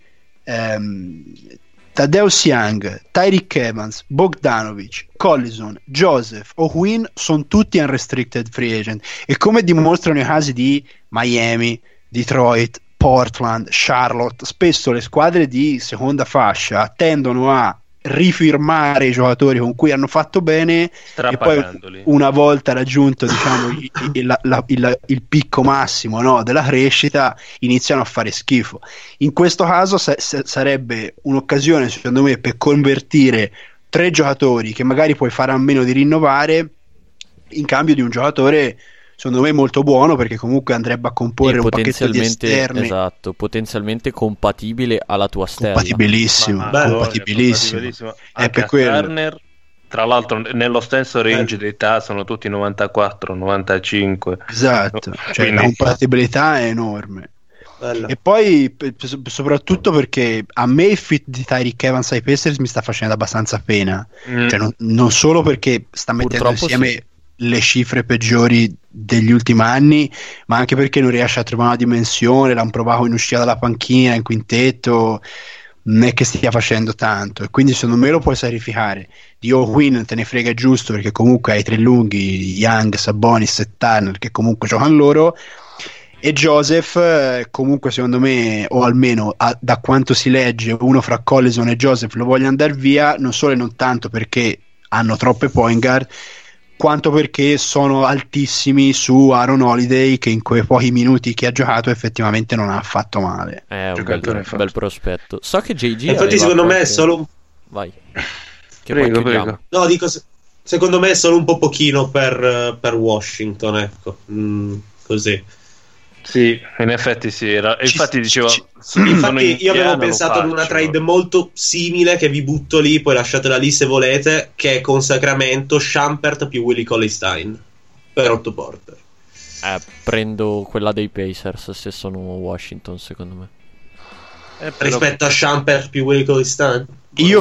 Tadeusz Young, Tyreke Evans, Bogdanovic, Collison, Joseph, O'Quinn sono tutti unrestricted free agent, e come dimostrano i casi di Miami, Detroit, Portland, Charlotte, spesso le squadre di seconda fascia tendono a rifirmare i giocatori con cui hanno fatto bene e poi una volta raggiunto diciamo il picco massimo, no, della crescita iniziano a fare schifo. In questo caso sarebbe un'occasione secondo me per convertire 3 giocatori che magari puoi fare a meno di rinnovare in cambio di un giocatore secondo me molto buono, perché comunque andrebbe a comporre un pacchetto di esterni, esatto, potenzialmente compatibile alla tua stella, compatibilissimo. Anche per quello. Turner, tra l'altro nello stesso range di età sono tutti 94, 95, esatto, cioè la compatibilità è enorme. Bello. E poi soprattutto perché a me il fit di Tyreke Evans ai Pacers mi sta facendo abbastanza pena, cioè non solo perché sta mettendo insieme le cifre peggiori degli ultimi anni, ma anche perché non riesce a trovare una dimensione. L'hanno provato in uscita dalla panchina, in quintetto, non è che stia facendo tanto, e quindi secondo me lo puoi sacrificare. Di Quinn te ne frega giusto, perché comunque hai tre lunghi, Young, Sabonis e Turner, che comunque giocano loro, e Joseph comunque secondo me, o almeno da quanto si legge, uno fra Collison e Joseph lo voglio andare via, non solo e non tanto perché hanno troppe point guard, quanto perché sono altissimi su Aaron Holiday, che in quei pochi minuti che ha giocato effettivamente non ha fatto male. È un bel prospetto. So che JG infatti secondo me è solo vai, che prego, prego. No, dico secondo me è solo un po' pochino per Washington, ecco. Così. Sì, in effetti sì, infatti dicevo infatti io avevo pensato ad una trade molto simile che vi butto lì, poi lasciatela lì se volete, che è con Sacramento, Shumpert più Willie Cauley-Stein per Otto Porter. Prendo quella dei Pacers se sono Washington, secondo me. Rispetto a Shumpert più Willie Cauley-Stein? Io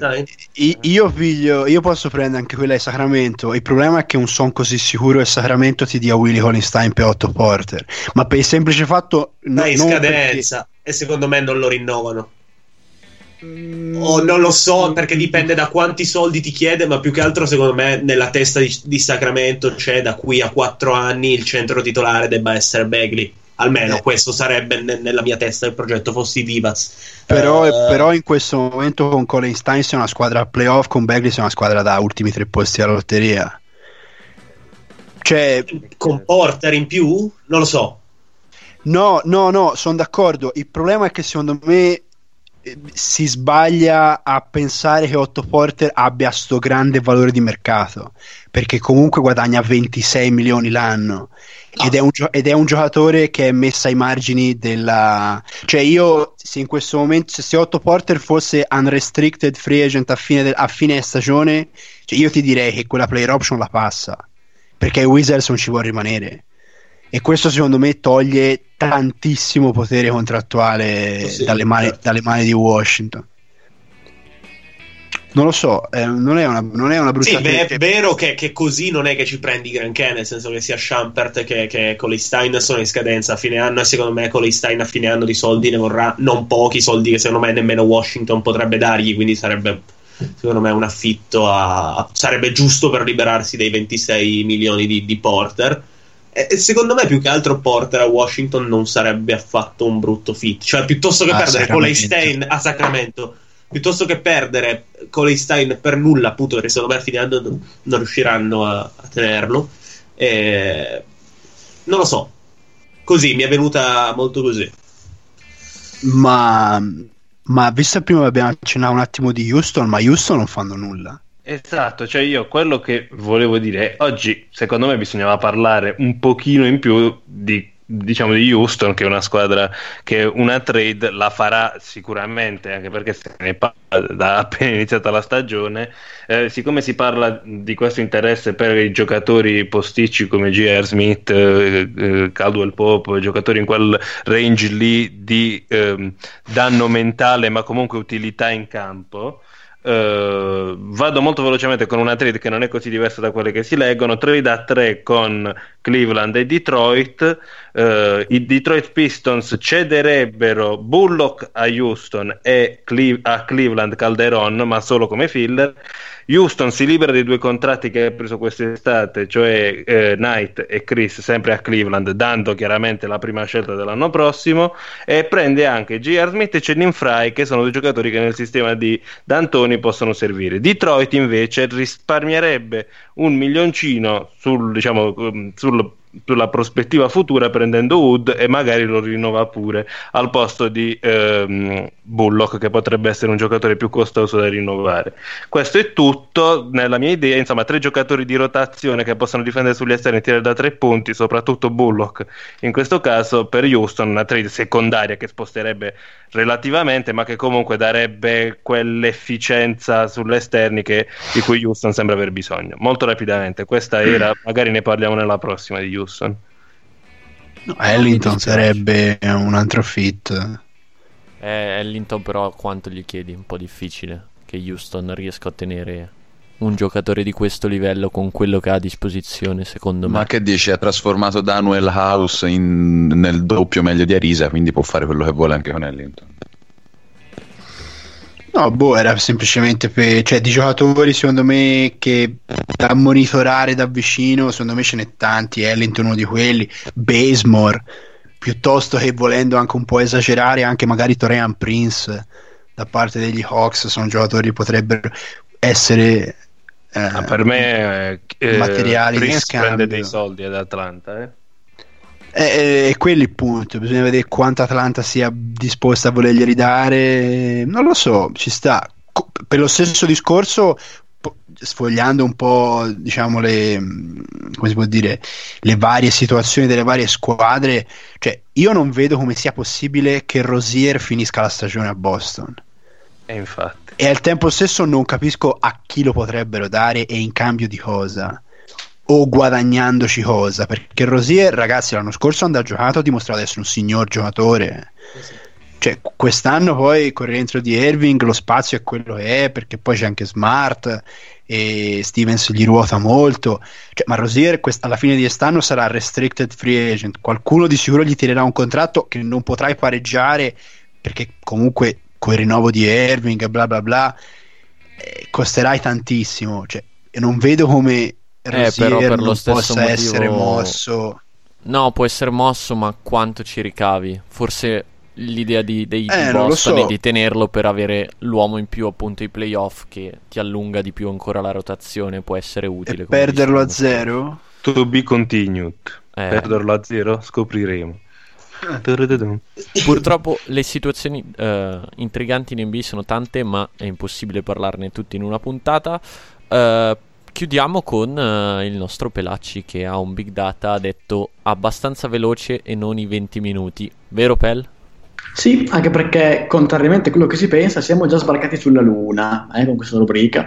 posso prendere anche quella di Sacramento. Il problema è che non sono così sicuro che Sacramento ti dia Willie Cauley-Stein per Otto Porter, ma per il semplice fatto in scadenza perché... e secondo me non lo rinnovano. O non lo so, perché dipende da quanti soldi ti chiede, ma più che altro secondo me nella testa di Sacramento c'è da qui a 4 anni il centro titolare debba essere Bagley. Almeno questo sarebbe nella mia testa il progetto, fossi Vivaz. Però in questo momento con Cauley-Stein sei una squadra playoff, con Bagley sei una squadra da ultimi 3 posti alla lotteria. Cioè, con Porter in più? Non lo so. No, sono d'accordo. Il problema è che secondo me si sbaglia a pensare che Otto Porter abbia sto grande valore di mercato, perché comunque guadagna 26 milioni l'anno. Ed è un giocatore che è messo ai margini della... Cioè io, se in questo momento, se Otto Porter fosse unrestricted free agent a fine stagione, cioè io ti direi che quella player option la passa, perché ai Wizards non ci può rimanere, e questo secondo me toglie tantissimo potere contrattuale dalle mani di Washington. Non lo so, non è una brutta... Sì, è vero che così non è che ci prendi granché, nel senso che sia Shumpert che Cauley-Stein sono in scadenza a fine anno, e secondo me Cauley-Stein a fine anno di soldi ne vorrà non pochi, soldi che secondo me nemmeno Washington potrebbe dargli, quindi sarebbe secondo me un affitto sarebbe giusto per liberarsi dei 26 milioni di Porter. E secondo me più che altro Porter a Washington non sarebbe affatto un brutto fit, cioè piuttosto che perdere Cauley-Stein a Sacramento, piuttosto che perdere Cauley-Stein per nulla, appunto perché secondo me a fine anno non riusciranno a tenerlo, non lo so, così mi è venuta molto così. Ma visto prima abbiamo accennato un attimo di Houston, ma Houston non fanno nulla. Esatto, cioè io quello che volevo dire oggi, secondo me bisognava parlare un pochino in più di Houston, che è una squadra che una trade la farà sicuramente, anche perché se ne parla da appena iniziata la stagione. Siccome si parla di questo interesse per i giocatori posticci come J.R. Smith, Caldwell Pope, giocatori in quel range lì di danno mentale ma comunque utilità in campo, vado molto velocemente con una trade che non è così diversa da quelle che si leggono. Trade a 3 con Cleveland e Detroit. I Detroit Pistons cederebbero Bullock a Houston e a Cleveland Calderon, ma solo come filler. Houston si libera dei 2 contratti che ha preso quest'estate, cioè Knight e Chris, sempre a Cleveland, dando chiaramente la prima scelta dell'anno prossimo, e prende anche J.R. Smith e Channing Frye, che sono 2 giocatori che nel sistema di D'Antoni possono servire. Detroit invece risparmierebbe $1 milioncino sulla prospettiva futura, prendendo Wood, e magari lo rinnova pure al posto di Bullock, che potrebbe essere un giocatore più costoso da rinnovare. Questo è tutto nella mia idea, insomma 3 giocatori di rotazione che possono difendere sugli esterni e tirare da 3 punti, soprattutto Bullock in questo caso. Per Houston una trade secondaria che sposterebbe relativamente, ma che comunque darebbe quell'efficienza sull'esterni di cui Houston sembra aver bisogno. Molto rapidamente, questa era, magari ne parliamo nella prossima di Houston. No, Ellington sarebbe un altro fit. Ellington però quanto gli chiedi? Un po' difficile che Houston riesca a ottenere un giocatore di questo livello con quello che ha a disposizione, secondo me. Ma che dici? Ha trasformato Daniel House nel doppio meglio di Arisa, quindi può fare quello che vuole anche con Ellington. No, era semplicemente cioè, di giocatori secondo me che da monitorare da vicino, secondo me ce n'è tanti. Ellington uno di quelli, Bazemore, piuttosto che, volendo anche un po' esagerare, anche magari Taurean Prince da parte degli Hawks. Sono giocatori che potrebbero essere per me materiali di Prince scambio. prende dei soldi ad Atlanta, E quello è il punto, bisogna vedere quanto Atlanta sia disposta a volergli ridare. Non lo so, ci sta. Per lo stesso discorso, sfogliando un po', diciamo, come si può dire, le varie situazioni delle varie squadre, cioè io non vedo come sia possibile che Rozier finisca la stagione a Boston. e infatti E al tempo stesso non capisco a chi lo potrebbero dare e in cambio di cosa, o guadagnandoci cosa, perché Rozier, ragazzi, l'anno scorso quando ha giocato ha dimostrato di essere un signor giocatore. Cioè, quest'anno poi con il rientro di Irving lo spazio è quello che è, perché poi c'è anche Smart e Stevens gli ruota molto. Cioè, ma Rozier alla fine di quest'anno sarà restricted free agent, qualcuno di sicuro gli tirerà un contratto che non potrai pareggiare, perché comunque con il rinnovo di Irving bla bla bla costerai tantissimo. Cioè, e non vedo come Rozier però per lo non stesso possa motivo... essere mosso. No, può essere mosso, ma quanto ci ricavi? Forse l'idea di non lo Boston so. è di tenerlo per avere l'uomo in più appunto ai playoff, che ti allunga di più ancora la rotazione, può essere utile. E come perderlo a dicevamo. zero? to be continued. Perderlo a zero scopriremo. Purtroppo le situazioni intriganti in NBA sono tante, ma è impossibile parlarne tutte in una puntata. Chiudiamo con il nostro Pelacci, che ha un big data, ha detto abbastanza veloce e non i 20 minuti, vero Pel? Sì, anche perché contrariamente a quello che si pensa siamo già sbarcati sulla Luna con questa rubrica.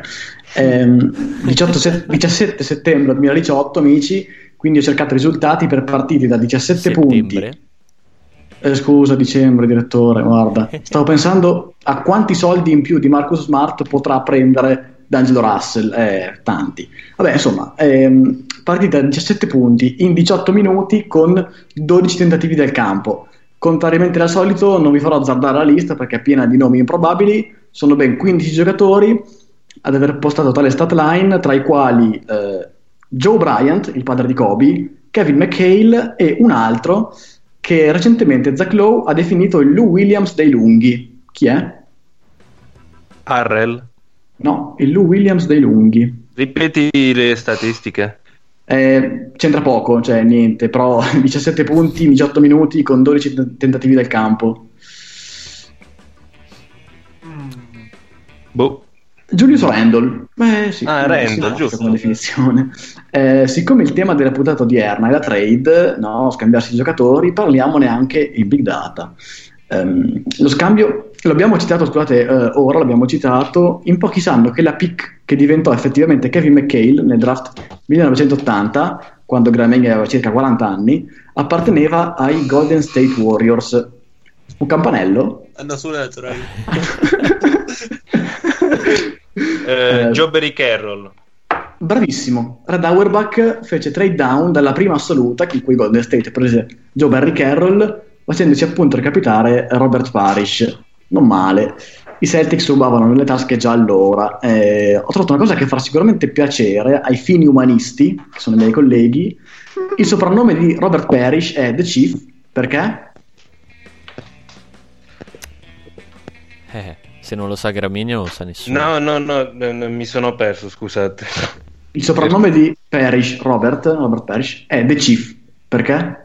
17 settembre 2018, amici, quindi ho cercato risultati per partite da 17 punti. Scusa, dicembre, direttore, guarda, stavo pensando a quanti soldi in più di Marcus Smart potrà prendere D'Angelo Russell, tanti. Vabbè, insomma, partita da 17 punti in 18 minuti con 12 tentativi del campo. Contrariamente al solito non vi farò azzardare la lista perché è piena di nomi improbabili. Sono ben 15 giocatori ad aver postato tale stat line, tra i quali Joe Bryant, il padre di Kobe, Kevin McHale e un altro che recentemente Zach Lowe ha definito il Lou Williams dei lunghi. Chi è? Harrell. No, il Lou Williams dei lunghi. Ripeti le statistiche. C'entra poco, cioè niente, però 17 punti in 18 minuti con 12 tentativi del campo. Boh. Julius Randle. Sì, Randle, giusto. Come definizione. Siccome il tema della puntata odierna è la trade, no, scambiarsi i giocatori, parliamone anche in big data. Lo scambio l'abbiamo citato, scusate, ora l'abbiamo citato, in pochi sanno che la pick che diventò effettivamente Kevin McHale nel draft 1980, quando Graham Manning aveva circa 40 anni, apparteneva ai Golden State Warriors. Un campanello? Hanno suonato, raga. Jobbery Carroll. Bravissimo. Red Auerbach fece trade down dalla prima assoluta, in cui Golden State prese Joe Barry Carroll, facendoci appunto recapitare Robert Parrish. Non male. I Celtics rubavano nelle tasche già allora. Ho trovato una cosa che farà sicuramente piacere ai fini umanisti, che sono i miei colleghi. Il soprannome di Robert Parrish è The Chief. Perché? Se non lo sa Gramigno, non lo sa nessuno. No, mi sono perso, scusate. Il soprannome di Parrish, Robert Parrish, è The Chief. Perché?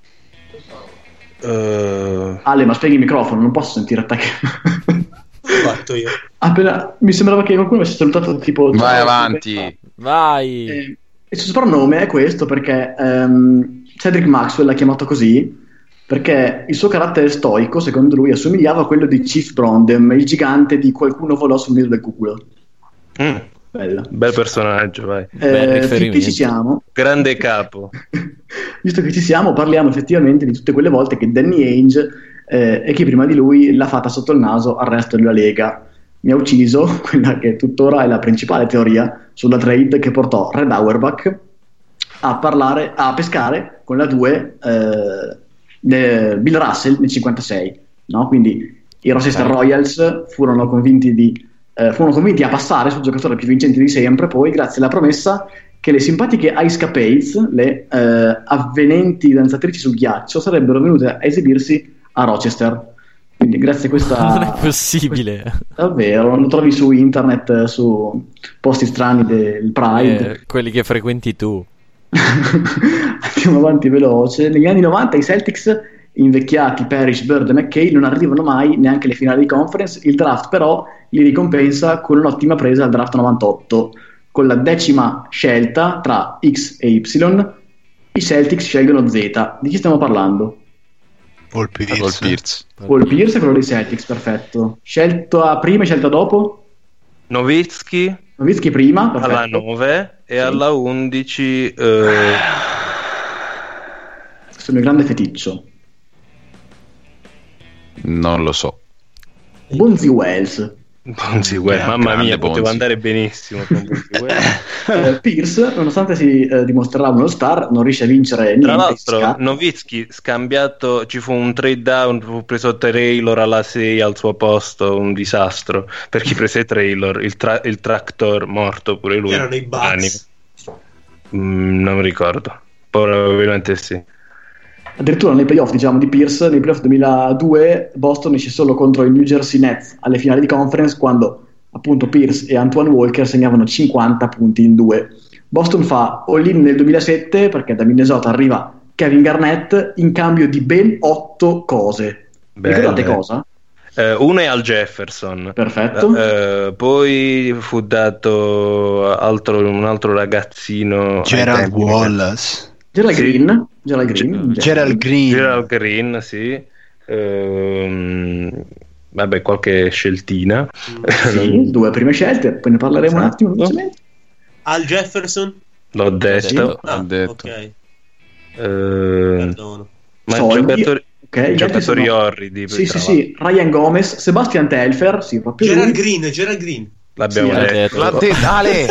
Ale, ma spieghi il microfono, non posso sentire attacchi. L'ho fatto io. Appena mi sembrava che qualcuno avesse salutato tipo vai avanti, vai. Il suo soprannome è questo perché Cedric Maxwell l'ha chiamato così perché il suo carattere stoico, secondo lui, assomigliava a quello di Chief Brondem, il gigante di Qualcuno volò sul nido del cuculo. Bel personaggio, vai. Finché ci siamo, grande capo. Visto che ci siamo, parliamo effettivamente di tutte quelle volte che Danny Ainge e chi prima di lui l'ha fatta sotto il naso al resto della Lega. Mi ha ucciso quella che tuttora è la principale teoria sulla trade che portò Red Auerbach a pescare con la 2 Bill Russell nel 56, no? Quindi I Rochester Royals furono convinti a passare sul giocatore più vincente di sempre, poi grazie alla promessa che le simpatiche Ice Capades, le avvenenti danzatrici sul ghiaccio, sarebbero venute a esibirsi a Rochester. Quindi grazie a questa... Non è possibile. Davvero, lo trovi su internet, su posti strani del Pride. Quelli che frequenti tu. Andiamo avanti veloce. Negli anni 90 i Celtics, invecchiati Parrish, Bird e McKay, non arrivano mai neanche alle finali di conference. Il draft però li ricompensa con un'ottima presa al draft 98. Con la 10ª scelta tra X e Y, i Celtics scelgono Z. Di chi stiamo parlando? Paul Pierce. Paul Pierce è quello dei Celtics, perfetto. Scelta prima e scelta dopo? Nowitzki prima, perfetto. alla 9 e alla 11 sono il grande feticcio. Non lo so. Bonzi Wells. Mamma mia, potevo Bonzi. andare benissimo con Bonzi Wells. Pierce, nonostante si dimostrerà uno star, non riesce a vincere niente. Tra l'altro Nowitzki scambiato, ci fu un trade down, fu preso Taylor alla 6 al suo posto, un disastro per chi prese Taylor, il tractor morto pure lui. Erano i Bucks. Non mi ricordo, probabilmente sì. Addirittura nei playoff, diciamo, di Pierce, nei playoff 2002 Boston esce solo contro i New Jersey Nets alle finali di conference, quando appunto Pierce e Antoine Walker segnavano 50 punti in due. Boston fa all-in nel 2007 perché da Minnesota arriva Kevin Garnett in cambio di ben 8 cose. Ricordate cosa? Uno è Al Jefferson, perfetto. Poi fu dato un altro ragazzino, Gerald Wallace. Gerald Green, sì. Vabbè, qualche sceltina. Sì, 2 prime scelte, poi ne parleremo un attimo velocemente. Al Jefferson? L'ho detto. Ok. Perdono. Ma Soldi, giocatori orridi. Sì. Ryan Gomez, Sebastian Telfer, sì, proprio Gerald Green. L'abbiamo detto. Ale!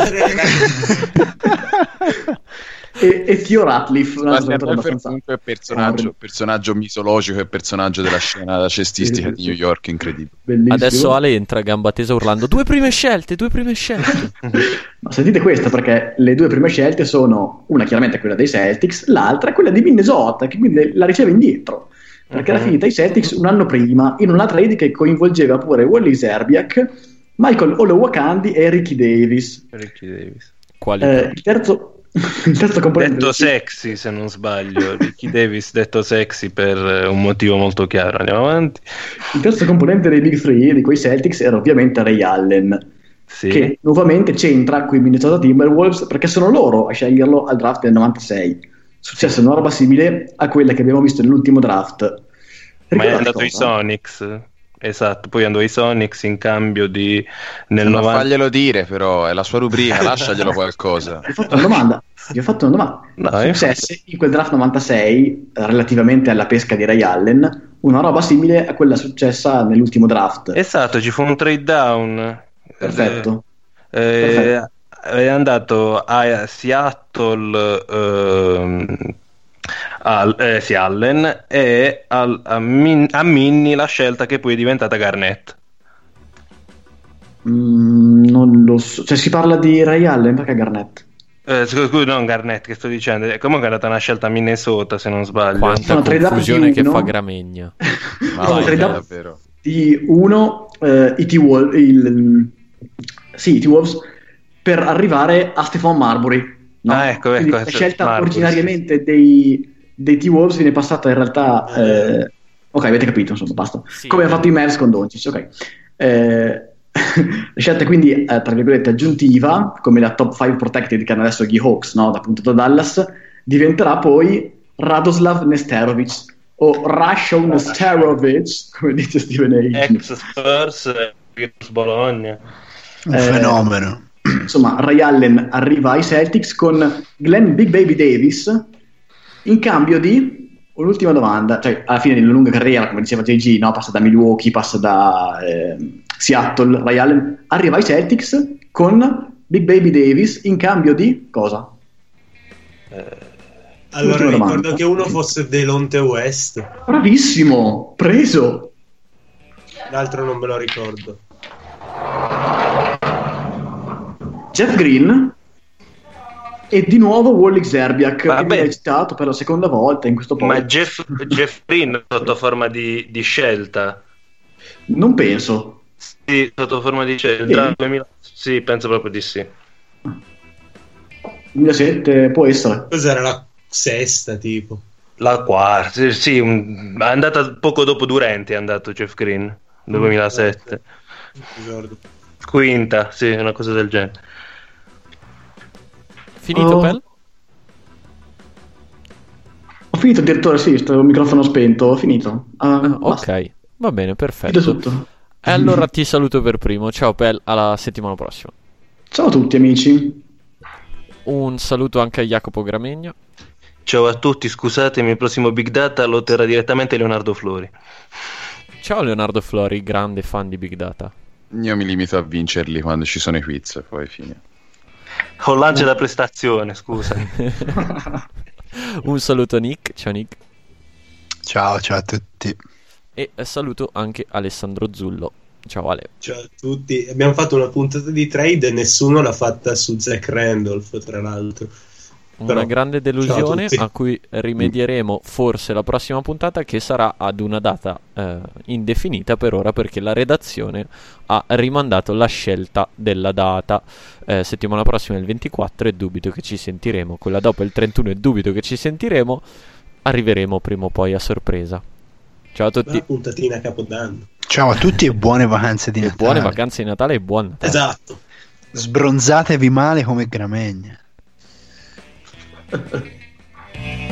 e Theo Ratliff, un altro giocatore Sebastian abbastanza comunque personaggio mitologico e personaggio della scena cestistica di New York, incredibile. bellissimo. Adesso Ale entra a gamba tesa urlando 2 prime scelte. Ma sentite questa, perché le 2 prime scelte sono una chiaramente quella dei Celtics, l'altra è quella di Minnesota, che quindi la riceve indietro, perché era finita ai Celtics un anno prima in una trade che coinvolgeva pure Wally Zerbiak, Michael Olowokandi e Ricky Davis. Il terzo componente detto sexy, se non sbaglio. Ricky Davis detto sexy per un motivo molto chiaro. Andiamo avanti. Il terzo componente dei Big Three di quei Celtics era ovviamente Ray Allen, sì, che nuovamente c'entra qui Minnesota Timberwolves perché sono loro a sceglierlo al draft del 96. Successa una roba simile a quella che abbiamo visto nell'ultimo draft. Ma è andato ai Sonics. Esatto, poi andò ai Sonics in cambio di nel 90. Faglielo dire, però è la sua rubrica, lasciaglielo qualcosa. Gli ho fatto una domanda. Successe in quel draft 96 relativamente alla pesca di Ray Allen una roba simile a quella successa nell'ultimo draft. Esatto, ci fu un trade down. Perfetto. È andato a Seattle Allen e a Minnie la scelta che poi è diventata Garnett. Non lo so, cioè si parla di Ray Allen perché Garnett? Scusa, non Garnett, che sto dicendo. Comunque è andata una scelta a Minnesota, se non sbaglio. Quanta confusione che fa Gramegna. Davvero. Di uno i T-Wolves per arrivare a Stephon Marbury. No? Ecco, la scelta Marbury, originariamente dei T-Wolves viene passata in realtà ok, avete capito, insomma, basta. Sì. Come ha fatto i Mavs con Doncic, ok. La scelta quindi tra virgolette aggiuntiva, come la top 5 protected che hanno adesso gli Hawks, no? Appunto da Dallas, diventerà poi Radoslav Nesterovic o Rashon Nesterovic, come dice Steven A. Ex Spurs, Bologna. Un fenomeno. Insomma, Ray Allen arriva ai Celtics con Glenn Big Baby Davis in cambio di un'ultima domanda, cioè alla fine della lunga carriera, come diceva JG, no? Passa da Milwaukee, passa da Seattle. Ray Allen arriva ai Celtics con Big Baby Davis in cambio di cosa? Allora ricordo che uno fosse Delonte West. Bravissimo, preso. l'altro non me lo ricordo. Jeff Green e di nuovo Wally Zerbiak, che Vabbè. mi hai citato per la seconda volta in questo Ma podcast. Jeff Green sotto forma di scelta. Non penso. Sì, sotto forma di scelta. Sì, penso proprio di sì. 2007 può essere. Cos'era la sesta, tipo? La quarta, sì, è andata poco dopo Durant, è andato Jeff Green, 2007. Ricordo. Quinta, sì, una cosa del genere. Finito, Oh. Pel? Ho finito addirittura, sì, sto microfono spento, ho finito. Basta. Ok, va bene, Finito perfetto. tutto. E allora ti saluto per primo. Ciao Pel, alla settimana prossima. Ciao a tutti amici. Un saluto anche a Jacopo Gramegna. Ciao a tutti, scusatemi, il prossimo Big Data lo terrà direttamente Leonardo Flori. Ciao Leonardo Flori, grande fan di Big Data. Io mi limito a vincerli quando ci sono i quiz, poi fine. Con lancia da prestazione, scusami. Un saluto a Nick. Ciao Nick. Ciao a tutti. E saluto anche Alessandro Zullo. Ciao Ale. Ciao a tutti. Abbiamo fatto una puntata di trade e nessuno l'ha fatta su Zach Randolph, tra l'altro. Una Però, grande ciao delusione a tutti. a cui rimedieremo forse la prossima puntata, che sarà ad una data indefinita per ora, perché la redazione ha rimandato la scelta della data. Settimana prossima è il 24 e dubito che ci sentiremo. Quella dopo è il 31 e dubito che ci sentiremo. Arriveremo prima o poi a sorpresa. Ciao a tutti. Una puntatina a Capodanno. Ciao a tutti e buone vacanze di E Natale. buone vacanze di Natale e buon Natale. Esatto. Sbronzatevi male come Gramegna.